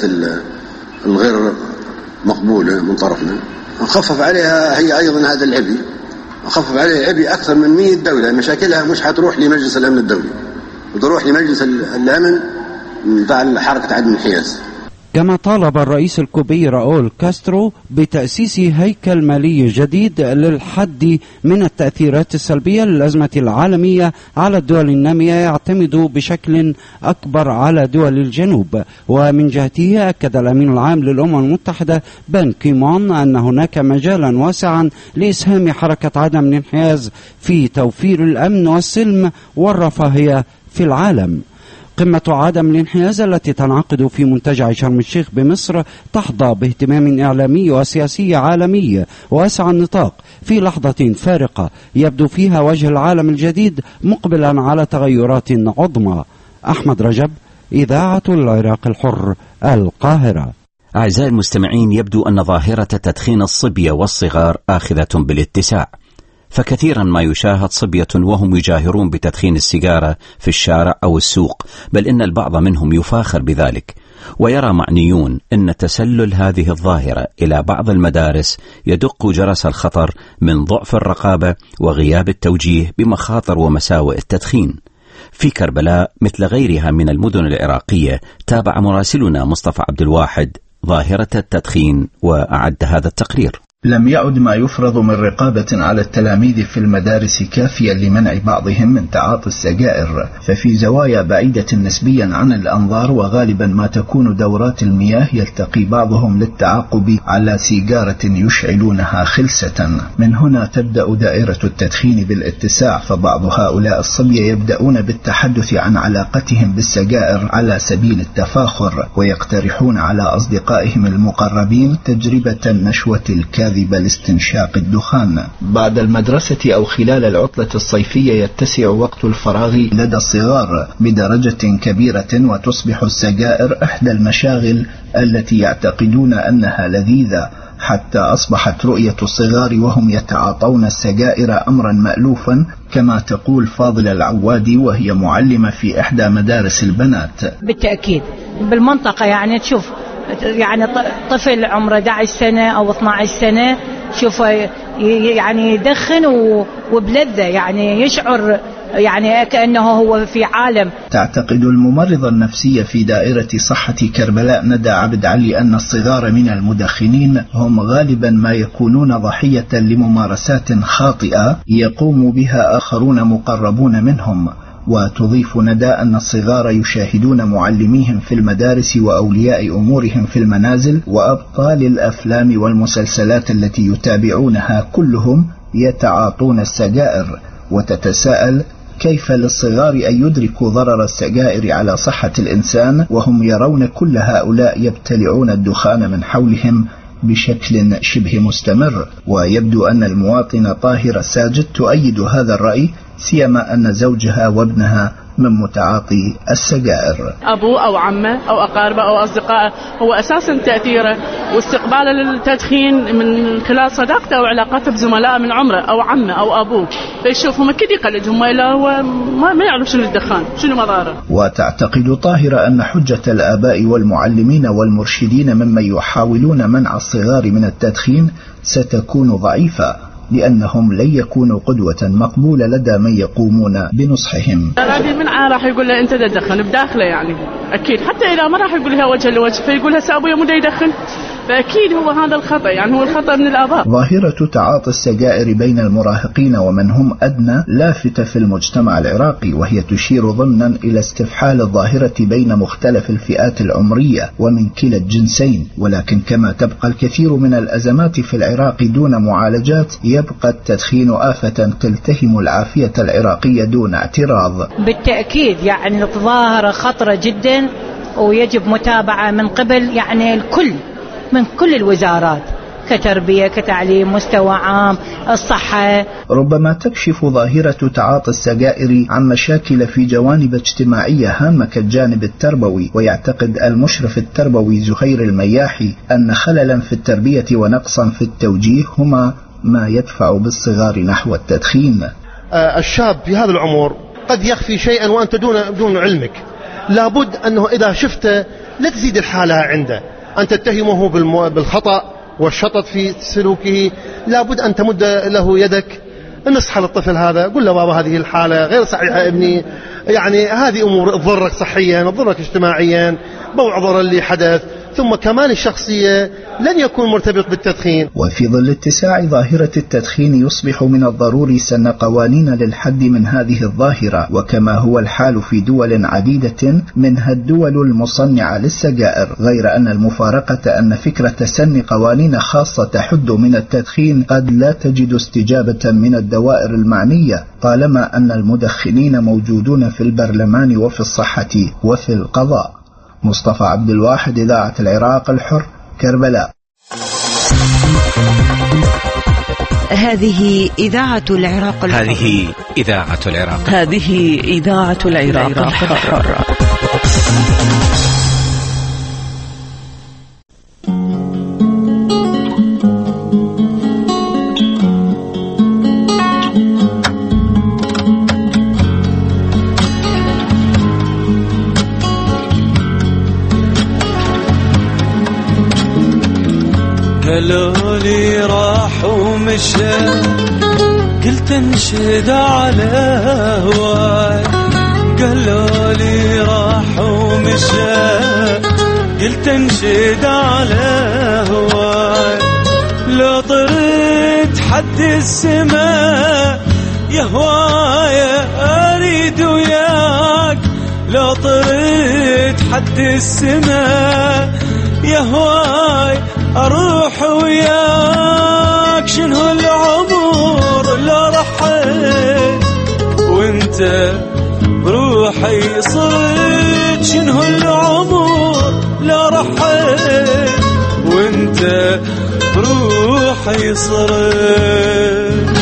الغير مقبولة من طرفنا، وخفف عليها هي أيضا هذا العبء، وخفف عليها عبء أكثر من 100 دولة، مشاكلها مش هتروح لمجلس الأمن الدولي وتروح لمجلس الأمن بتاع حركة عدم الانحياز. كما طالب الرئيس الكوبي راؤول كاسترو بتأسيس هيكل مالي جديد للحد من التأثيرات السلبية للأزمة العالمية على الدول النامية، يعتمد بشكل أكبر على دول الجنوب. ومن جهته أكد الأمين العام للأمم المتحدة بان كيمون أن هناك مجالا واسعا لإسهام حركة عدم الانحياز في توفير الأمن والسلم والرفاهية في العالم. قمة عدم الانحياز التي تنعقد في منتجع شرم الشيخ بمصر تحظى باهتمام إعلامي وسياسي عالمي واسع النطاق في لحظة فارقة يبدو فيها وجه العالم الجديد مقبلا على تغيرات عظمى. أحمد رجب، إذاعة العراق الحر، القاهرة. أعزائي المستمعين، يبدو أن ظاهرة تدخين الصبية والصغار آخذة بالاتساع، فكثيرا ما يشاهد صبية وهم يجاهرون بتدخين السيجارة في الشارع أو السوق، بل إن البعض منهم يفاخر بذلك. ويرى معنيون أن تسلل هذه الظاهرة إلى بعض المدارس يدق جرس الخطر من ضعف الرقابة وغياب التوجيه بمخاطر ومساوئ التدخين. في كربلاء مثل غيرها من المدن العراقية تابع مراسلنا مصطفى عبد الواحد ظاهرة التدخين وأعد هذا التقرير. لم يعد ما يفرض من رقابة على التلاميذ في المدارس كافيا لمنع بعضهم من تعاطي السجائر، ففي زوايا بعيدة نسبيا عن الأنظار وغالبا ما تكون دورات المياه يلتقي بعضهم للتعاقب على سيجارة يشعلونها خلسة. من هنا تبدأ دائرة التدخين بالاتساع، فبعض هؤلاء الصبية يبدأون بالتحدث عن علاقتهم بالسجائر على سبيل التفاخر، ويقترحون على أصدقائهم المقربين تجربة نشوة الكاذب لاستنشاق الدخان. بعد المدرسة أو خلال العطلة الصيفية يتسع وقت الفراغ لدى الصغار بدرجة كبيرة، وتصبح السجائر إحدى المشاغل التي يعتقدون أنها لذيذة، حتى أصبحت رؤية الصغار وهم يتعاطون السجائر أمرا مألوفا، كما تقول فاضلة العوادي وهي معلمة في إحدى مدارس البنات. بالتأكيد بالمنطقة يعني تشوف يعني طفل عمره 11 سنة أو 12 سنة شوف يعني يدخن وبلذة، يعني يشعر يعني كأنه هو في عالم. تعتقد الممرضة النفسية في دائرة صحة كربلاء ندى عبد علي أن الصغار من المدخنين هم غالبا ما يكونون ضحية لممارسات خاطئة يقوم بها آخرون مقربون منهم. وتضيف ندى أن الصغار يشاهدون معلميهم في المدارس وأولياء أمورهم في المنازل وأبطال الأفلام والمسلسلات التي يتابعونها كلهم يتعاطون السجائر، وتتساءل كيف للصغار أن يدركوا ضرر السجائر على صحة الإنسان وهم يرون كل هؤلاء يبتلعون الدخان من حولهم بشكل شبه مستمر. ويبدو أن المواطنة طاهرة ساجد تؤيد هذا الرأي، سيما أن زوجها وابنها من متعاطي السجائر. أبوه أو عمه أو أقاربه أو أصدقائه هو أساسا تأثيره واستقباله للتدخين من خلال صداقته أو علاقاته بزملاء من عمره أو عمه أو أبوه، فيشوفهم أكيد يقلدهم وإلا هو ما يعرف شنو الدخان شنو مضاره. وتعتقد طاهرة أن حجة الآباء والمعلمين والمرشدين ممن يحاولون منع الصغار من التدخين ستكون ضعيفة، لأنهم لن يكونوا قدوة مقبولة لدى من يقومون بنصحهم. الراجل من راح يقول له أنت تدخن بداخله، يعني أكيد حتى إذا ما راح يقول لها وجه لوجه فيقول لها أبويا مو يدخن، فأكيد هو هذا الخطأ، يعني هو الخطأ من الآباء. ظاهرة تعاطي السجائر بين المراهقين ومن هم أدنى لافتة في المجتمع العراقي، وهي تشير ضمنا إلى استفحال الظاهرة بين مختلف الفئات العمرية ومن كلا الجنسين. ولكن كما تبقى الكثير من الأزمات في العراق دون معالجات، يبقى التدخين آفة تلتهم العافية العراقية دون اعتراض. بالتأكيد يعني ظاهرة خطرة جدا، ويجب متابعة من قبل يعني الكل من كل الوزارات، كتربية كتعليم مستوى عام الصحة. ربما تكشف ظاهرة تعاطي السجائر عن مشاكل في جوانب اجتماعية هامة كالجانب التربوي، ويعتقد المشرف التربوي زهير المياحي أن خللا في التربية ونقصا في التوجيه هما ما يدفع بالصغار نحو التدخين. الشاب في هذا العمر قد يخفي شيئا وأنت دون علمك، لابد أنه إذا شفته لا تزيد الحالة عنده، أن تتهمه بالخطأ والشطط في سلوكه، لابد أن تمد له يدك، نصح للطفل هذا، قل له بابا هذه الحالة غير صحيحة ابني، يعني هذه أمور تضرك صحيا تضرك اجتماعيا، بوعظر اللي حدث، ثم كمال الشخصية لن يكون مرتبط بالتدخين. وفي ظل اتساع ظاهرة التدخين يصبح من الضروري سن قوانين للحد من هذه الظاهرة، وكما هو الحال في دول عديدة منها الدول المصنعة للسجائر، غير أن المفارقة أن فكرة سن قوانين خاصة تحد من التدخين قد لا تجد استجابة من الدوائر المعنية، طالما أن المدخنين موجودون في البرلمان وفي الصحة وفي القضاء. مصطفى عبد الواحد، إذاعة العراق الحر، كربلاء. هذه إذاعة العراق الحر. هذه إذاعة العراق. هذه إذاعة العراق الحر. قالوا لي راح ومشى قلت انشد على هواي. قالوا لي راح ومشى قلت انشد على هواي. لو طرت حد السماء يا هواي اريد وياك. لو طرت حد السماء يا هواي اروح وياك. شنو العمر لو رحت وانت بروحي صرت. شنو العمر لو رحت وانت بروحي صرت.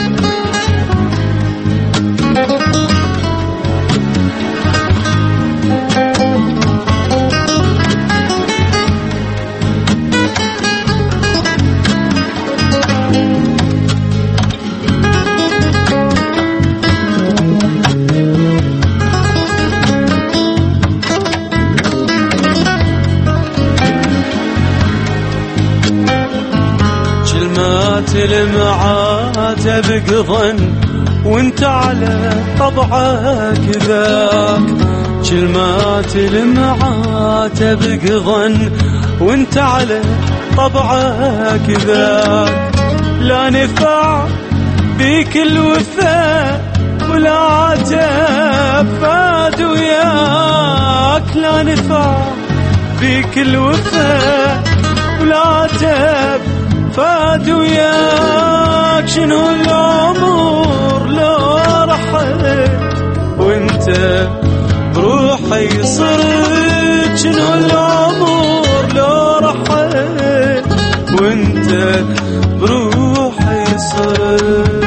المعاتب قضن وانت على طبعك ذاك. كلمات المعاتب قضن وانت على طبعك ذاك. لا نفع بيك الوفاء ولا عتب فاد وياك. لا نفع بيك الوفاء ولا عتب فاد وياك. شنو العمر لو رحت وانت بروحي صرت. شنو العمر لو رحت وانت بروحي صرت.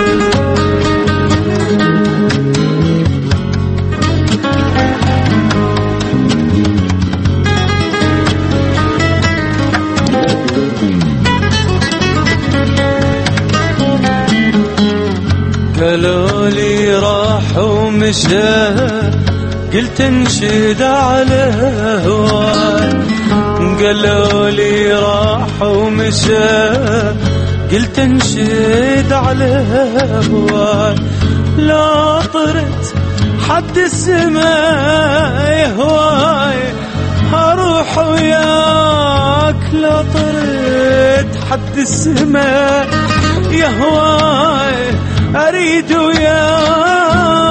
قالوا لي راح ومشى قلت انشد على هواي. قالوا لي راح ومشى قلت انشد على هواي. لا طرت حد السماء يا هواي هروح وياك. لا طرت حد السماء يا هواي أريد وياك.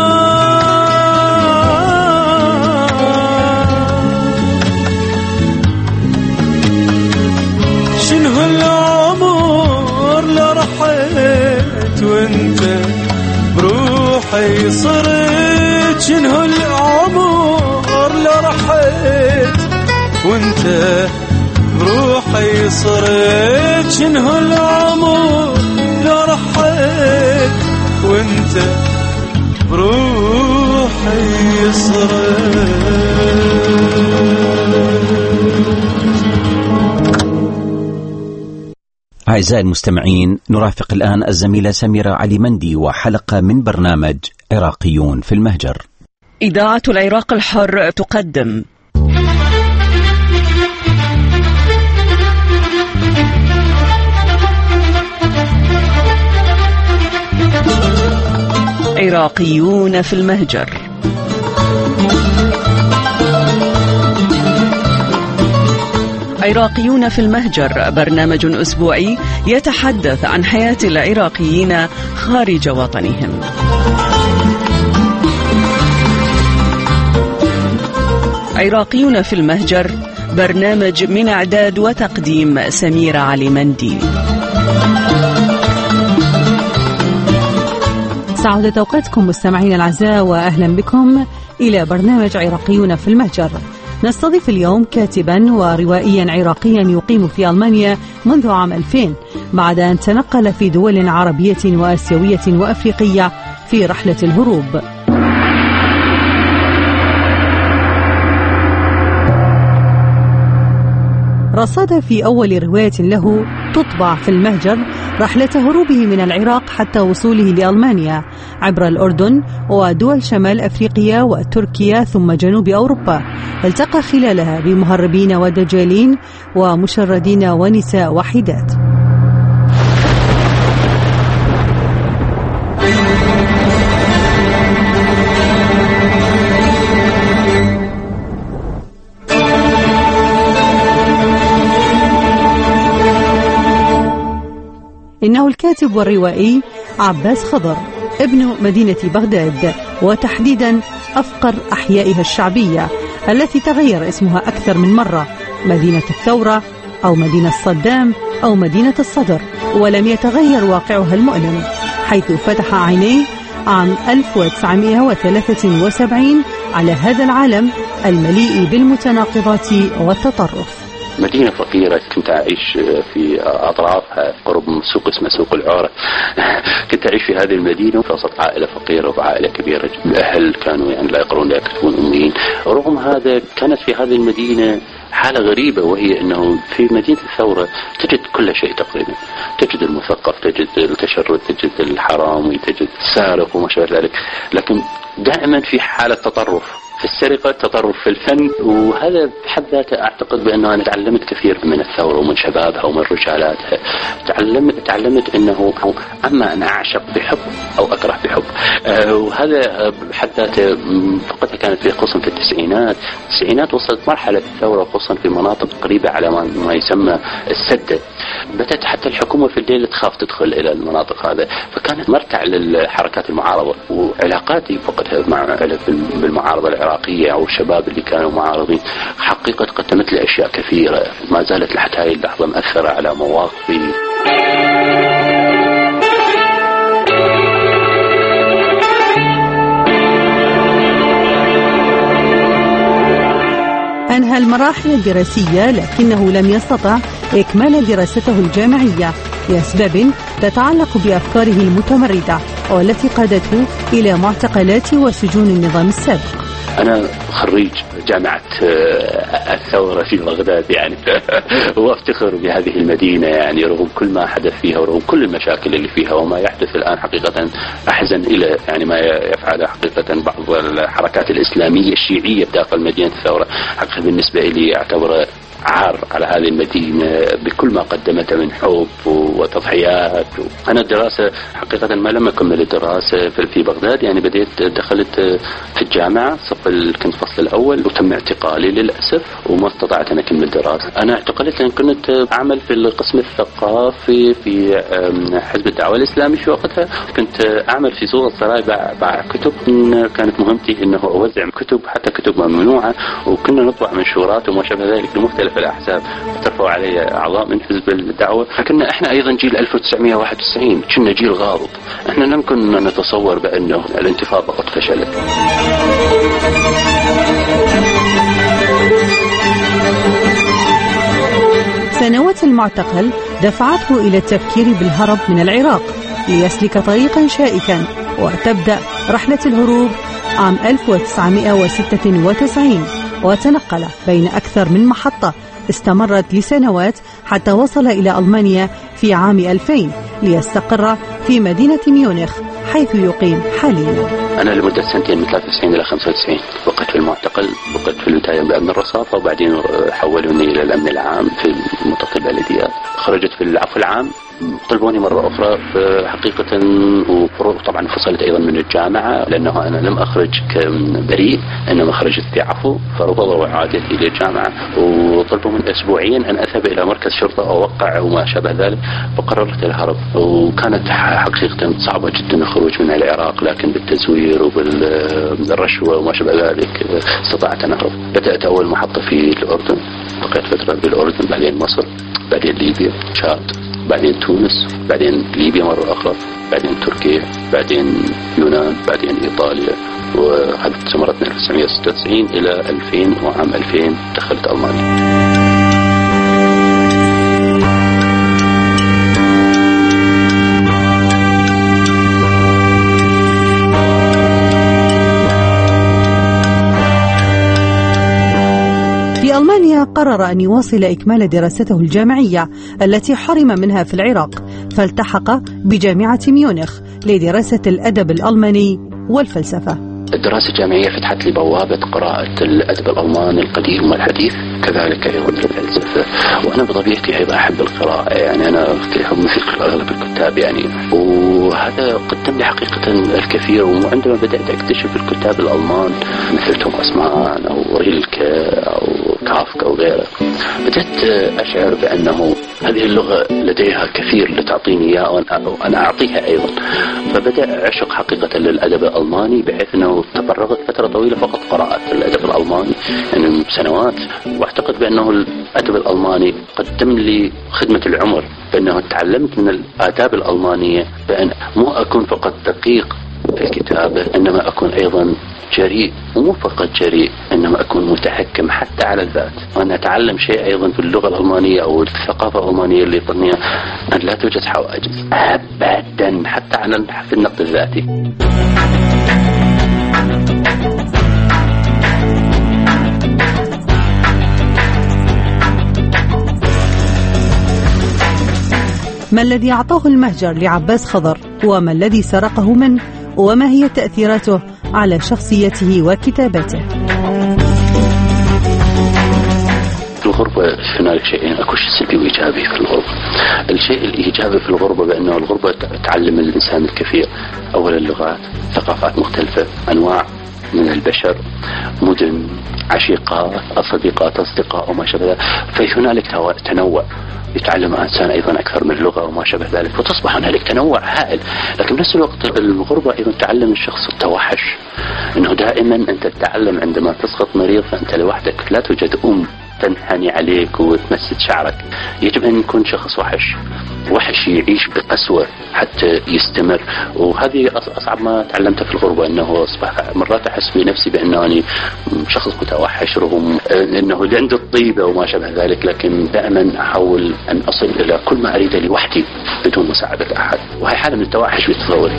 شنو العمر لو رحت وانت بروحي صرت. شنو العمر لو رحت وانت بروحي صرت. شنو العمر لو رحت وانت بروحي صرت. أعزائي المستمعين، نرافق الآن الزميلة سميرة علي مندي وحلقة من برنامج عراقيون في المهجر. إذاعة العراق الحر تقدم عراقيون في المهجر. عراقيون في المهجر برنامج أسبوعي يتحدث عن حياة العراقيين خارج وطنهم. عراقيون في المهجر برنامج من إعداد وتقديم سميرة علي مندي. سعادة أوقاتكم مستمعين الأعزاء، وأهلا بكم إلى برنامج عراقيون في المهجر. نستضيف اليوم كاتبا وروائيا عراقيا يقيم في ألمانيا منذ عام 2000 بعد أن تنقل في دول عربية وآسيوية وأفريقية في رحلة الهروب. رصد في أول رواية له تطبع في المهجر رحلة هروبه من العراق حتى وصوله لألمانيا عبر الأردن ودول شمال أفريقيا وتركيا ثم جنوب أوروبا. التقى خلالها بمهربين ودجالين ومشردين ونساء وحيدات. إنه الكاتب والروائي عباس خضر ابن مدينة بغداد، وتحديدا أفقر أحيائها الشعبية التي تغير اسمها أكثر من مرة، مدينة الثورة أو مدينة صدام أو مدينة الصدر، ولم يتغير واقعها المؤلم، حيث فتح عينيه عام 1973 على هذا العالم المليء بالمتناقضات والتطرف. مدينة فقيرة كنت أعيش في أطرافها قرب سوق اسمه سوق العورة. كنت أعيش في هذه المدينة في وسط عائلة فقيرة وعائلة كبيرة. الأهل كانوا يعني لا يقرون لا يكتبون أميين. رغم هذا كانت في هذه المدينة حالة غريبة، وهي أنه في مدينة الثورة تجد كل شيء تقريبا، تجد المثقف، تجد التشرد، تجد الحرامي، تجد السارق وما شابه ذلك، لكن دائما في حالة تطرف في السرقة، تطرف في الفن. وهذا بحد ذاته أعتقد بأنه أنا تعلمت كثير من الثورة ومن شبابها ومن رجالاتها. تعلمت أنه أما أنا أعشق بحب أو أكره بحب. وهذا بحد ذاته فقط كانت في خصوصا في التسعينات وصلت مرحلة الثورة خصوصا في مناطق قريبة على ما يسمى السدة. بدأت حتى الحكومة في الليل تخاف تدخل إلى المناطق هذا، فكانت مرتع للحركات المعارضة. وعلاقاتي وقتها بالمعارضة العراقية أو الشباب اللي كانوا معارضين حقيقة قدمت لي أشياء كثيرة ما زالت لحتى هذه اللحظة مأثرة على مواقفي. أنهى المراحل الدراسية لكنه لم يستطع إكمال دراسته الجامعية لأسباب تتعلق بأفكاره المتمردة والتي قادته إلى معتقلات وسجون النظام السابق. أنا خريج جامعة الثورة في بغداد يعني وأفتخر بهذه المدينة يعني رغم كل ما حدث فيها ورغم كل المشاكل اللي فيها وما يحدث الآن. حقيقة أحزن إلى يعني ما يفعله حقيقة بعض الحركات الإسلامية الشيعية داخل مدينة الثورة. حقيقة بالنسبة لي أعتبره عار على هذه المدينة بكل ما قدمته من حب وتضحيات. أنا الدراسة حقيقة ما لم أكمل الدراسة في بغداد، يعني بديت دخلت في الجامعة كنت فصل الأول وتم اعتقالي للأسف وما استطعت أن أكمل دراسة. أنا اعتقلت لأن كنت أعمل في القسم الثقافي في حزب الدعوة الإسلامي في وقتها. كنت أعمل في سوق السراي باع كتب. كانت مهمتي أنه أوزع كتب حتى كتب ممنوعة، وكنا نطبع منشورات وما شابه ذلك لمختلف الأحزاب ترفعوا علي أعضاء من حزب الدعوة. كنا إحنا أيضا جيل 1991 كنا جيل غاضب. إحنا لم كنا نتصور بأنه الانتفاضة قد فشلت. سنوات المعتقل دفعته إلى التفكير بالهرب من العراق ليسلك طريقا شائكا وتبدأ رحلة الهروب عام 1996 وتنقل بين أكثر من محطة استمرت لسنوات حتى وصل إلى ألمانيا في عام 2000 ليستقر في مدينة ميونخ حيث يقيم حاليا. أنا لمدة سنتين من 93 إلى 95 وقت في المعتقل، وقت في الانتهاء بأمن الرصافة، وبعدين حولوني إلى الأمن العام في منطقة البلديات. خرجت في العفو العام، طلبوني مرة أخرى حقيقة، وطبعا فصلت أيضا من الجامعة لأنه أنا لم أخرج بريء إنما خرجت في عفو، فرفضوا إعادتي إلى الجامعة وطلبوا من أسبوعيا أن أذهب إلى مركز شرطة أوقع وما شابه ذلك. فقررت الهرب، وكانت حقيقة صعبة جدا الخروج من العراق، لكن بالتزوير وبالرشوة وما شابه ذلك استطعت أن أهرب. بدأت أول محطة في الأردن، بقيت فترة في الأردن، بعدين مصر، بعدين ليبيا، تشاد، بعدين تونس، بعدين ليبيا مرة أخرى، بعدين تركيا، بعدين يونان، بعدين إيطاليا، وهذا استمرت من 1996 إلى 2000، وعام 2000 دخلت ألمانيا. في ألمانيا قرر أن يواصل إكمال دراسته الجامعية التي حرم منها في العراق، فالتحق بجامعة ميونخ لدراسة الأدب الألماني والفلسفة. الدراسة الجامعية فتحت لي بوابة قراءة الأدب الألماني القديم والحديث، كذلك أيضا الفلسفة. وأنا بطبيعتي أيضا أحب القراءة، يعني أنا مثل أغلب الكتاب يعني، وهذا قدم لي حقيقة الكثير. وعندما بدأت أكتشف الكتاب الألمان مثل توماس مان أو ريلكه أو كافكا وغيره، بدأت أشعر بأنه هذه اللغة لديها كثير لتعطيني إياه وأنا أعطيها أيضا. فبدأ عشق حقيقة للأدب الألماني، بحيث أنه تفرغت فترة طويلة فقط قراءة الأدب الألماني يعني سنوات. وأعتقد بأنه الأدب الألماني قدم لي خدمة العمر، بأنه تعلمت من الآداب الألمانية بأن مو أكون فقط دقيق في الكتابة، إنما أكون أيضا جريء، ومو فقط جريء إنما أكون متحكم حتى على الذات. وأن أتعلم شيء أيضا في اللغة الألمانية أو الثقافة الألمانية اللي يظنها أن لا توجد حواجز أبدا حتى على النقد الذاتي. ما الذي أعطاه المهجر لعباس خضر، وما الذي سرقه منه، وما هي تأثيراته على شخصيته وكتابته؟ في الغربة هنالك شيئين، أكو شيء سلبي وإيجابي في الغربة. الشيء الإيجابي في الغربة بأنه الغربة تعلم الإنسان الكثير. أولا اللغات، ثقافات مختلفة، أنواع من البشر، مدن، عشيقات، صديقات، أصدقاء وما شابه ذلك. فهنالك تنوع، يتعلم الإنسان أيضا أكثر من لغة وما شابه ذلك، وتصبح هنالك تنوع هائل. لكن بنفس الوقت الغربة أيضا تعلم الشخص التوحش، أنه دائما أنت تتعلم عندما تسقط مريض فأنت لوحدك، لا توجد تنحني عليك وتمسد شعرك. يجب أن يكون شخص وحش يعيش بقسوة حتى يستمر. وهذه أصعب ما تعلمته في الغربة، أنه أصبح مرات أحس بنفسي بأنني شخص متوحش رغم أنه اللي عنده الطيبة وما شابه ذلك، لكن دائما أحاول أن أصل إلى كل ما أريده لوحدي بدون مساعدة أحد، وهي حالة من التوحش بتصوري.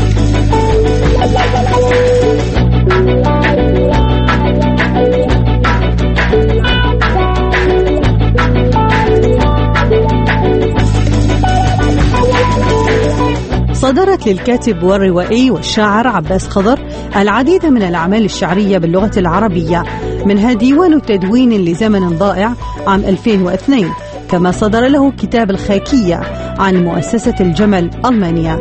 صدرت للكاتب والروائي والشاعر عباس خضر العديد من الأعمال الشعرية باللغة العربية، منها ديوان تدوين لزمن ضائع عام 2002، كما صدر له كتاب الخاكية عن مؤسسة الجمل ألمانيا.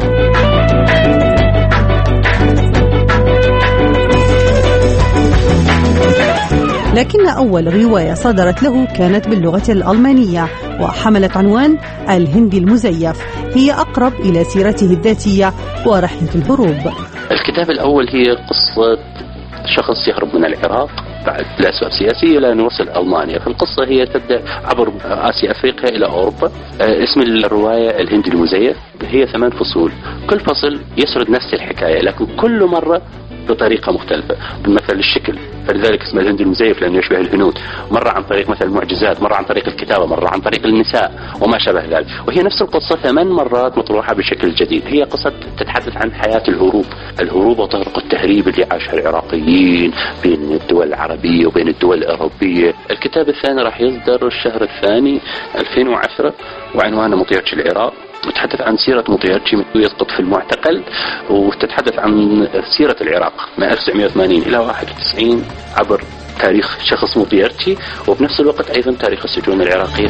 لكن أول رواية صدرت له كانت باللغة الألمانية وحملت عنوان الهندي المزيف، هي أقرب إلى سيرته الذاتية ورحلة الهروب. الكتاب الأول هي قصة شخص يهرب من العراق بعد لأسباب سياسية لأن يوصل ألمانيا. فالقصة هي تبدأ عبر آسيا أفريقيا إلى أوروبا. اسم الرواية الهندي المزيف. هي 8 فصول، كل فصل يسرد نفس الحكاية لكن كل مرة بطريقة مختلفة. بالمثل الشكل، فلذلك اسمه الهندي المزيف لأنه يشبه الهنود، مرة عن طريق مثل المعجزات، مرة عن طريق الكتابة، مرة عن طريق النساء وما شابه ذلك. وهي نفس القصة 8 مرات مطروحة بشكل جديد. هي قصة تتحدث عن حياة الهروب وطرق التهريب اللي عاشها العراقيين بين الدول العربية وبين الدول الأوروبية. الكتاب الثاني راح يصدر الشهر الثاني 2010 وعنوانه مطيرتش العراق، وتتحدث عن سيرة مطيرتشي يسقط في المعتقل، وتتحدث عن سيرة العراق من 1980 إلى 91 عبر تاريخ شخص مطيرتشي، وبنفس الوقت أيضا تاريخ السجون العراقية.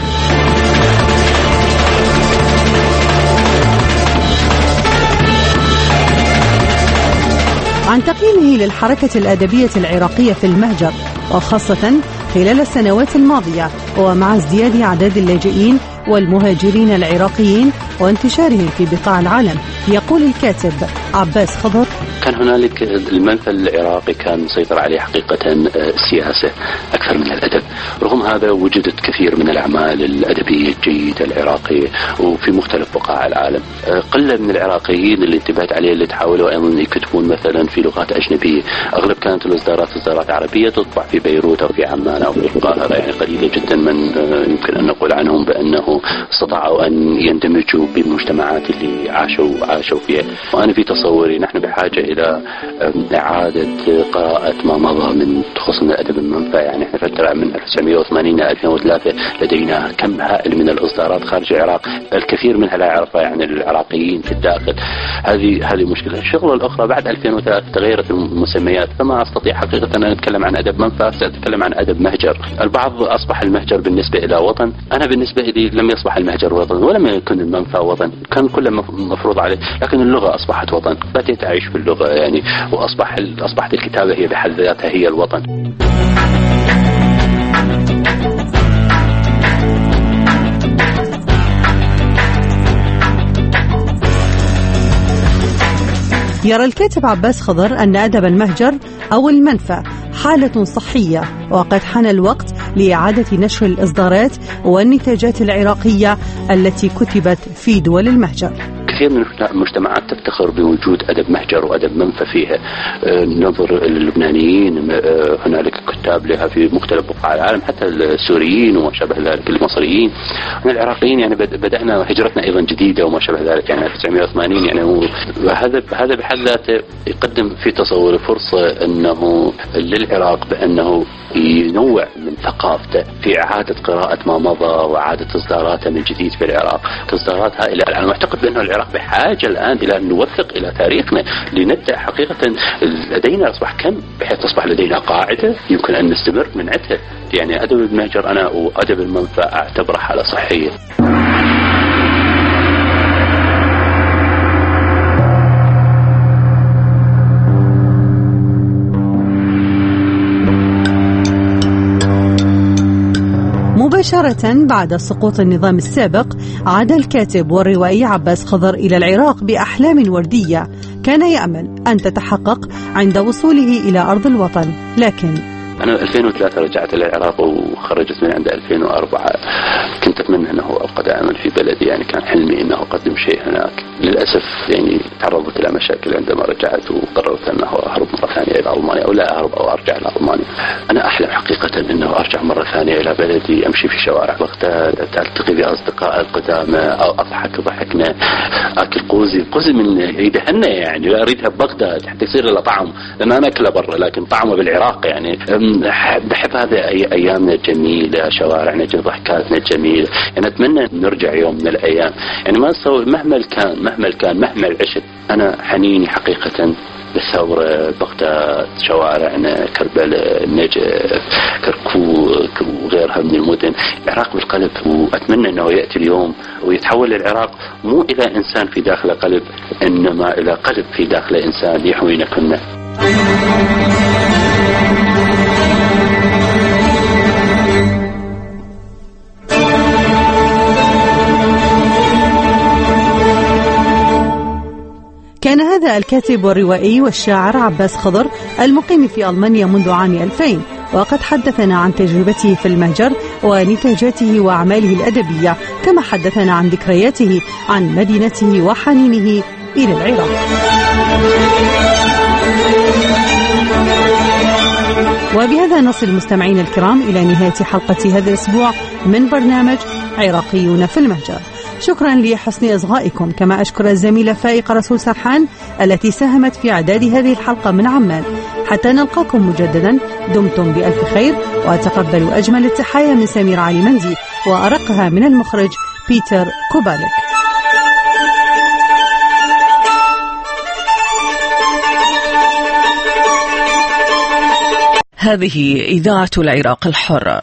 عن تقييمه للحركة الأدبية العراقية في المهجر، وخاصة خلال السنوات الماضية ومع ازدياد أعداد اللاجئين والمهاجرين العراقيين وانتشارهم في بقاع العالم، يقول الكاتب عباس خضر: كان هنالك المنفى العراقي كان مسيطر عليه حقيقة السياسة أكثر من الأدب. رغم هذا وجدت كثير من الأعمال الأدبية الجيدة العراقية وفي مختلف بقاع العالم. قلة من العراقيين اللي انتبهت عليه اللي تحاولوا أيضا يكتبون مثلا في لغات أجنبية. أغلب كانت الإصدارات عربية تطبع في بيروت أو في عمان أو في القاهرة، يعني قليلة جدا من يمكن أن نقول عنهم بأنه استطاعوا أن يندمجوا بالمجتمعات اللي عاشوا فيها. وأنا في تصور تصوري نحن بحاجة إلى إعادة قراءة ما مضى من خصوصا الأدب المنفى. يعني احنا فترة من 1980 إلى 2003 لدينا كم هائل من الإصدارات خارج العراق، الكثير منها لا يعرفها يعني العراقيين في الداخل. هذه مشكلة. الشغلة الأخرى بعد 2003 تغيرت المسميات، فما أستطيع حقيقة أن أتكلم عن أدب منفى، سأتكلم عن أدب مهجر. البعض أصبح المهجر بالنسبة إلى وطن، أنا بالنسبة لي لم يصبح المهجر وطن ولم يكن المنفى وطن، كان كله مفروض عليه، لكن اللغة أصبحت وطن. بديت أعيش في اللغة يعني، وأصبحت الكتابة هي بحد ذاتها هي الوطن. يرى الكاتب عباس خضر أن أدب المهجر أو المنفى حالة صحية، وقد حان الوقت لإعادة نشر الإصدارات والنتاجات العراقية التي كتبت في دول المهجر. كثير من المجتمعات تفتخر بوجود أدب مهجر وأدب منفى فيها. ننظر اللبنانيين، هنالك كتاب لها في مختلف بقاع العالم، حتى السوريين وما شابه ذلك، المصريين. العراقيين يعني بدأنا هجرتنا أيضا جديدة وما شابه ذلك، يعني 1980 يعني هذا بحد ذاته يقدم في تصور فرصة أنه للعراق بأنه ينوع من ثقافته في إعادة قراءة ما مضى وإعادة إصداراته من جديد في العراق. إصدارات هائلة. أنا أعتقد بأنه العراق بحاجة الآن إلى أن نوثق إلى تاريخنا لنبدأ حقيقة. لدينا أصبح كم بحيث أصبح لدينا قاعدة يمكن أن نستمر من عدها. يعني أدب المهجر أنا وأدب المنفى أعتبره حالة صحية. مباشرة بعد سقوط النظام السابق عاد الكاتب والروائي عباس خضر إلى العراق بأحلام وردية كان يأمل أن تتحقق عند وصوله إلى أرض الوطن، لكن أنا 2003 رجعت إلى العراق وخرجت من عند 2004. كنت أتمنى أنه أبقى دائما في بلدي، يعني كان حلمي أنه أقدم شيء هناك. للأسف يعني تعرضت إلى مشاكل عندما رجعت، وقررت أنه أهرب مرة ثانية إلى ألمانيا، أو لا أهرب أو أرجع إلى ألمانيا. أنا أحلم حقيقة أنه أرجع مرة ثانية إلى بلدي، أمشي في شوارع بغداد، ألتقي بأصدقاء القدامى، أو أضحك ضحكنا، أكل قوزي من يدهنا، يعني لا أريدها ببغداد حتى يصير له طعم، لأن أنا أكله برا لكن طعمه بالعراق. يعني بحب هذه أيامنا الجميلة، شوارعنا ضحكاتنا الجميلة. يعني أتمنى نرجع يوم من الأيام. يعني ما أتصور مهما العشت، أنا حنيني حقيقة بالثورة، بغداد، شوارعنا، كربلاء، النجف، كركوك وغيرها من المدن. العراق بالقلب، وأتمنى أنه يأتي اليوم ويتحول العراق مو إلى إنسان في داخل قلب، إنما إلى قلب في داخل إنسان يحوينا كلنا. كان هذا الكاتب والروائي والشاعر عباس خضر المقيم في ألمانيا منذ عام 2000، وقد حدثنا عن تجربته في المهجر ونتاجاته وأعماله الأدبية، كما حدثنا عن ذكرياته عن مدينته وحنينه إلى العراق. وبهذا نصل مستمعين الكرام إلى نهاية حلقة هذا الأسبوع من برنامج عراقيون في المهجر. شكرا لحسن إصغائكم، كما أشكر الزميلة فائقة رسول سرحان التي ساهمت في إعداد هذه الحلقة من عمان. حتى نلقاكم مجددا، دمتم بألف خير، وأتقبل أجمل التحايا من سمير علي مندي، وأرقها من المخرج بيتر كوبالك. هذه إذاعة العراق الحر.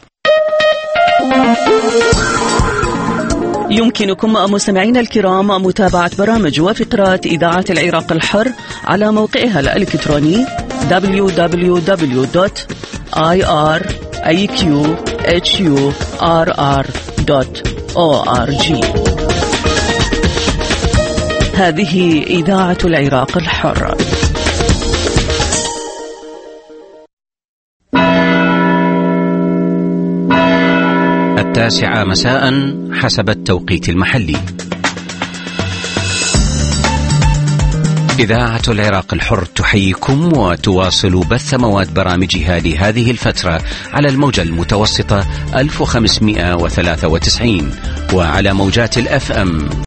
يمكنكم مستمعين الكرام متابعة برامج وفقرات إذاعة العراق الحر على موقعها الإلكتروني www.iraqhurr.org. هذه إذاعة العراق الحر. التاسعة مساء حسب التوقيت المحلي. إذاعة العراق الحر تحييكم وتواصل بث مواد برامجها لهذه الفترة على الموجة المتوسطة 1593 وعلى موجات الFM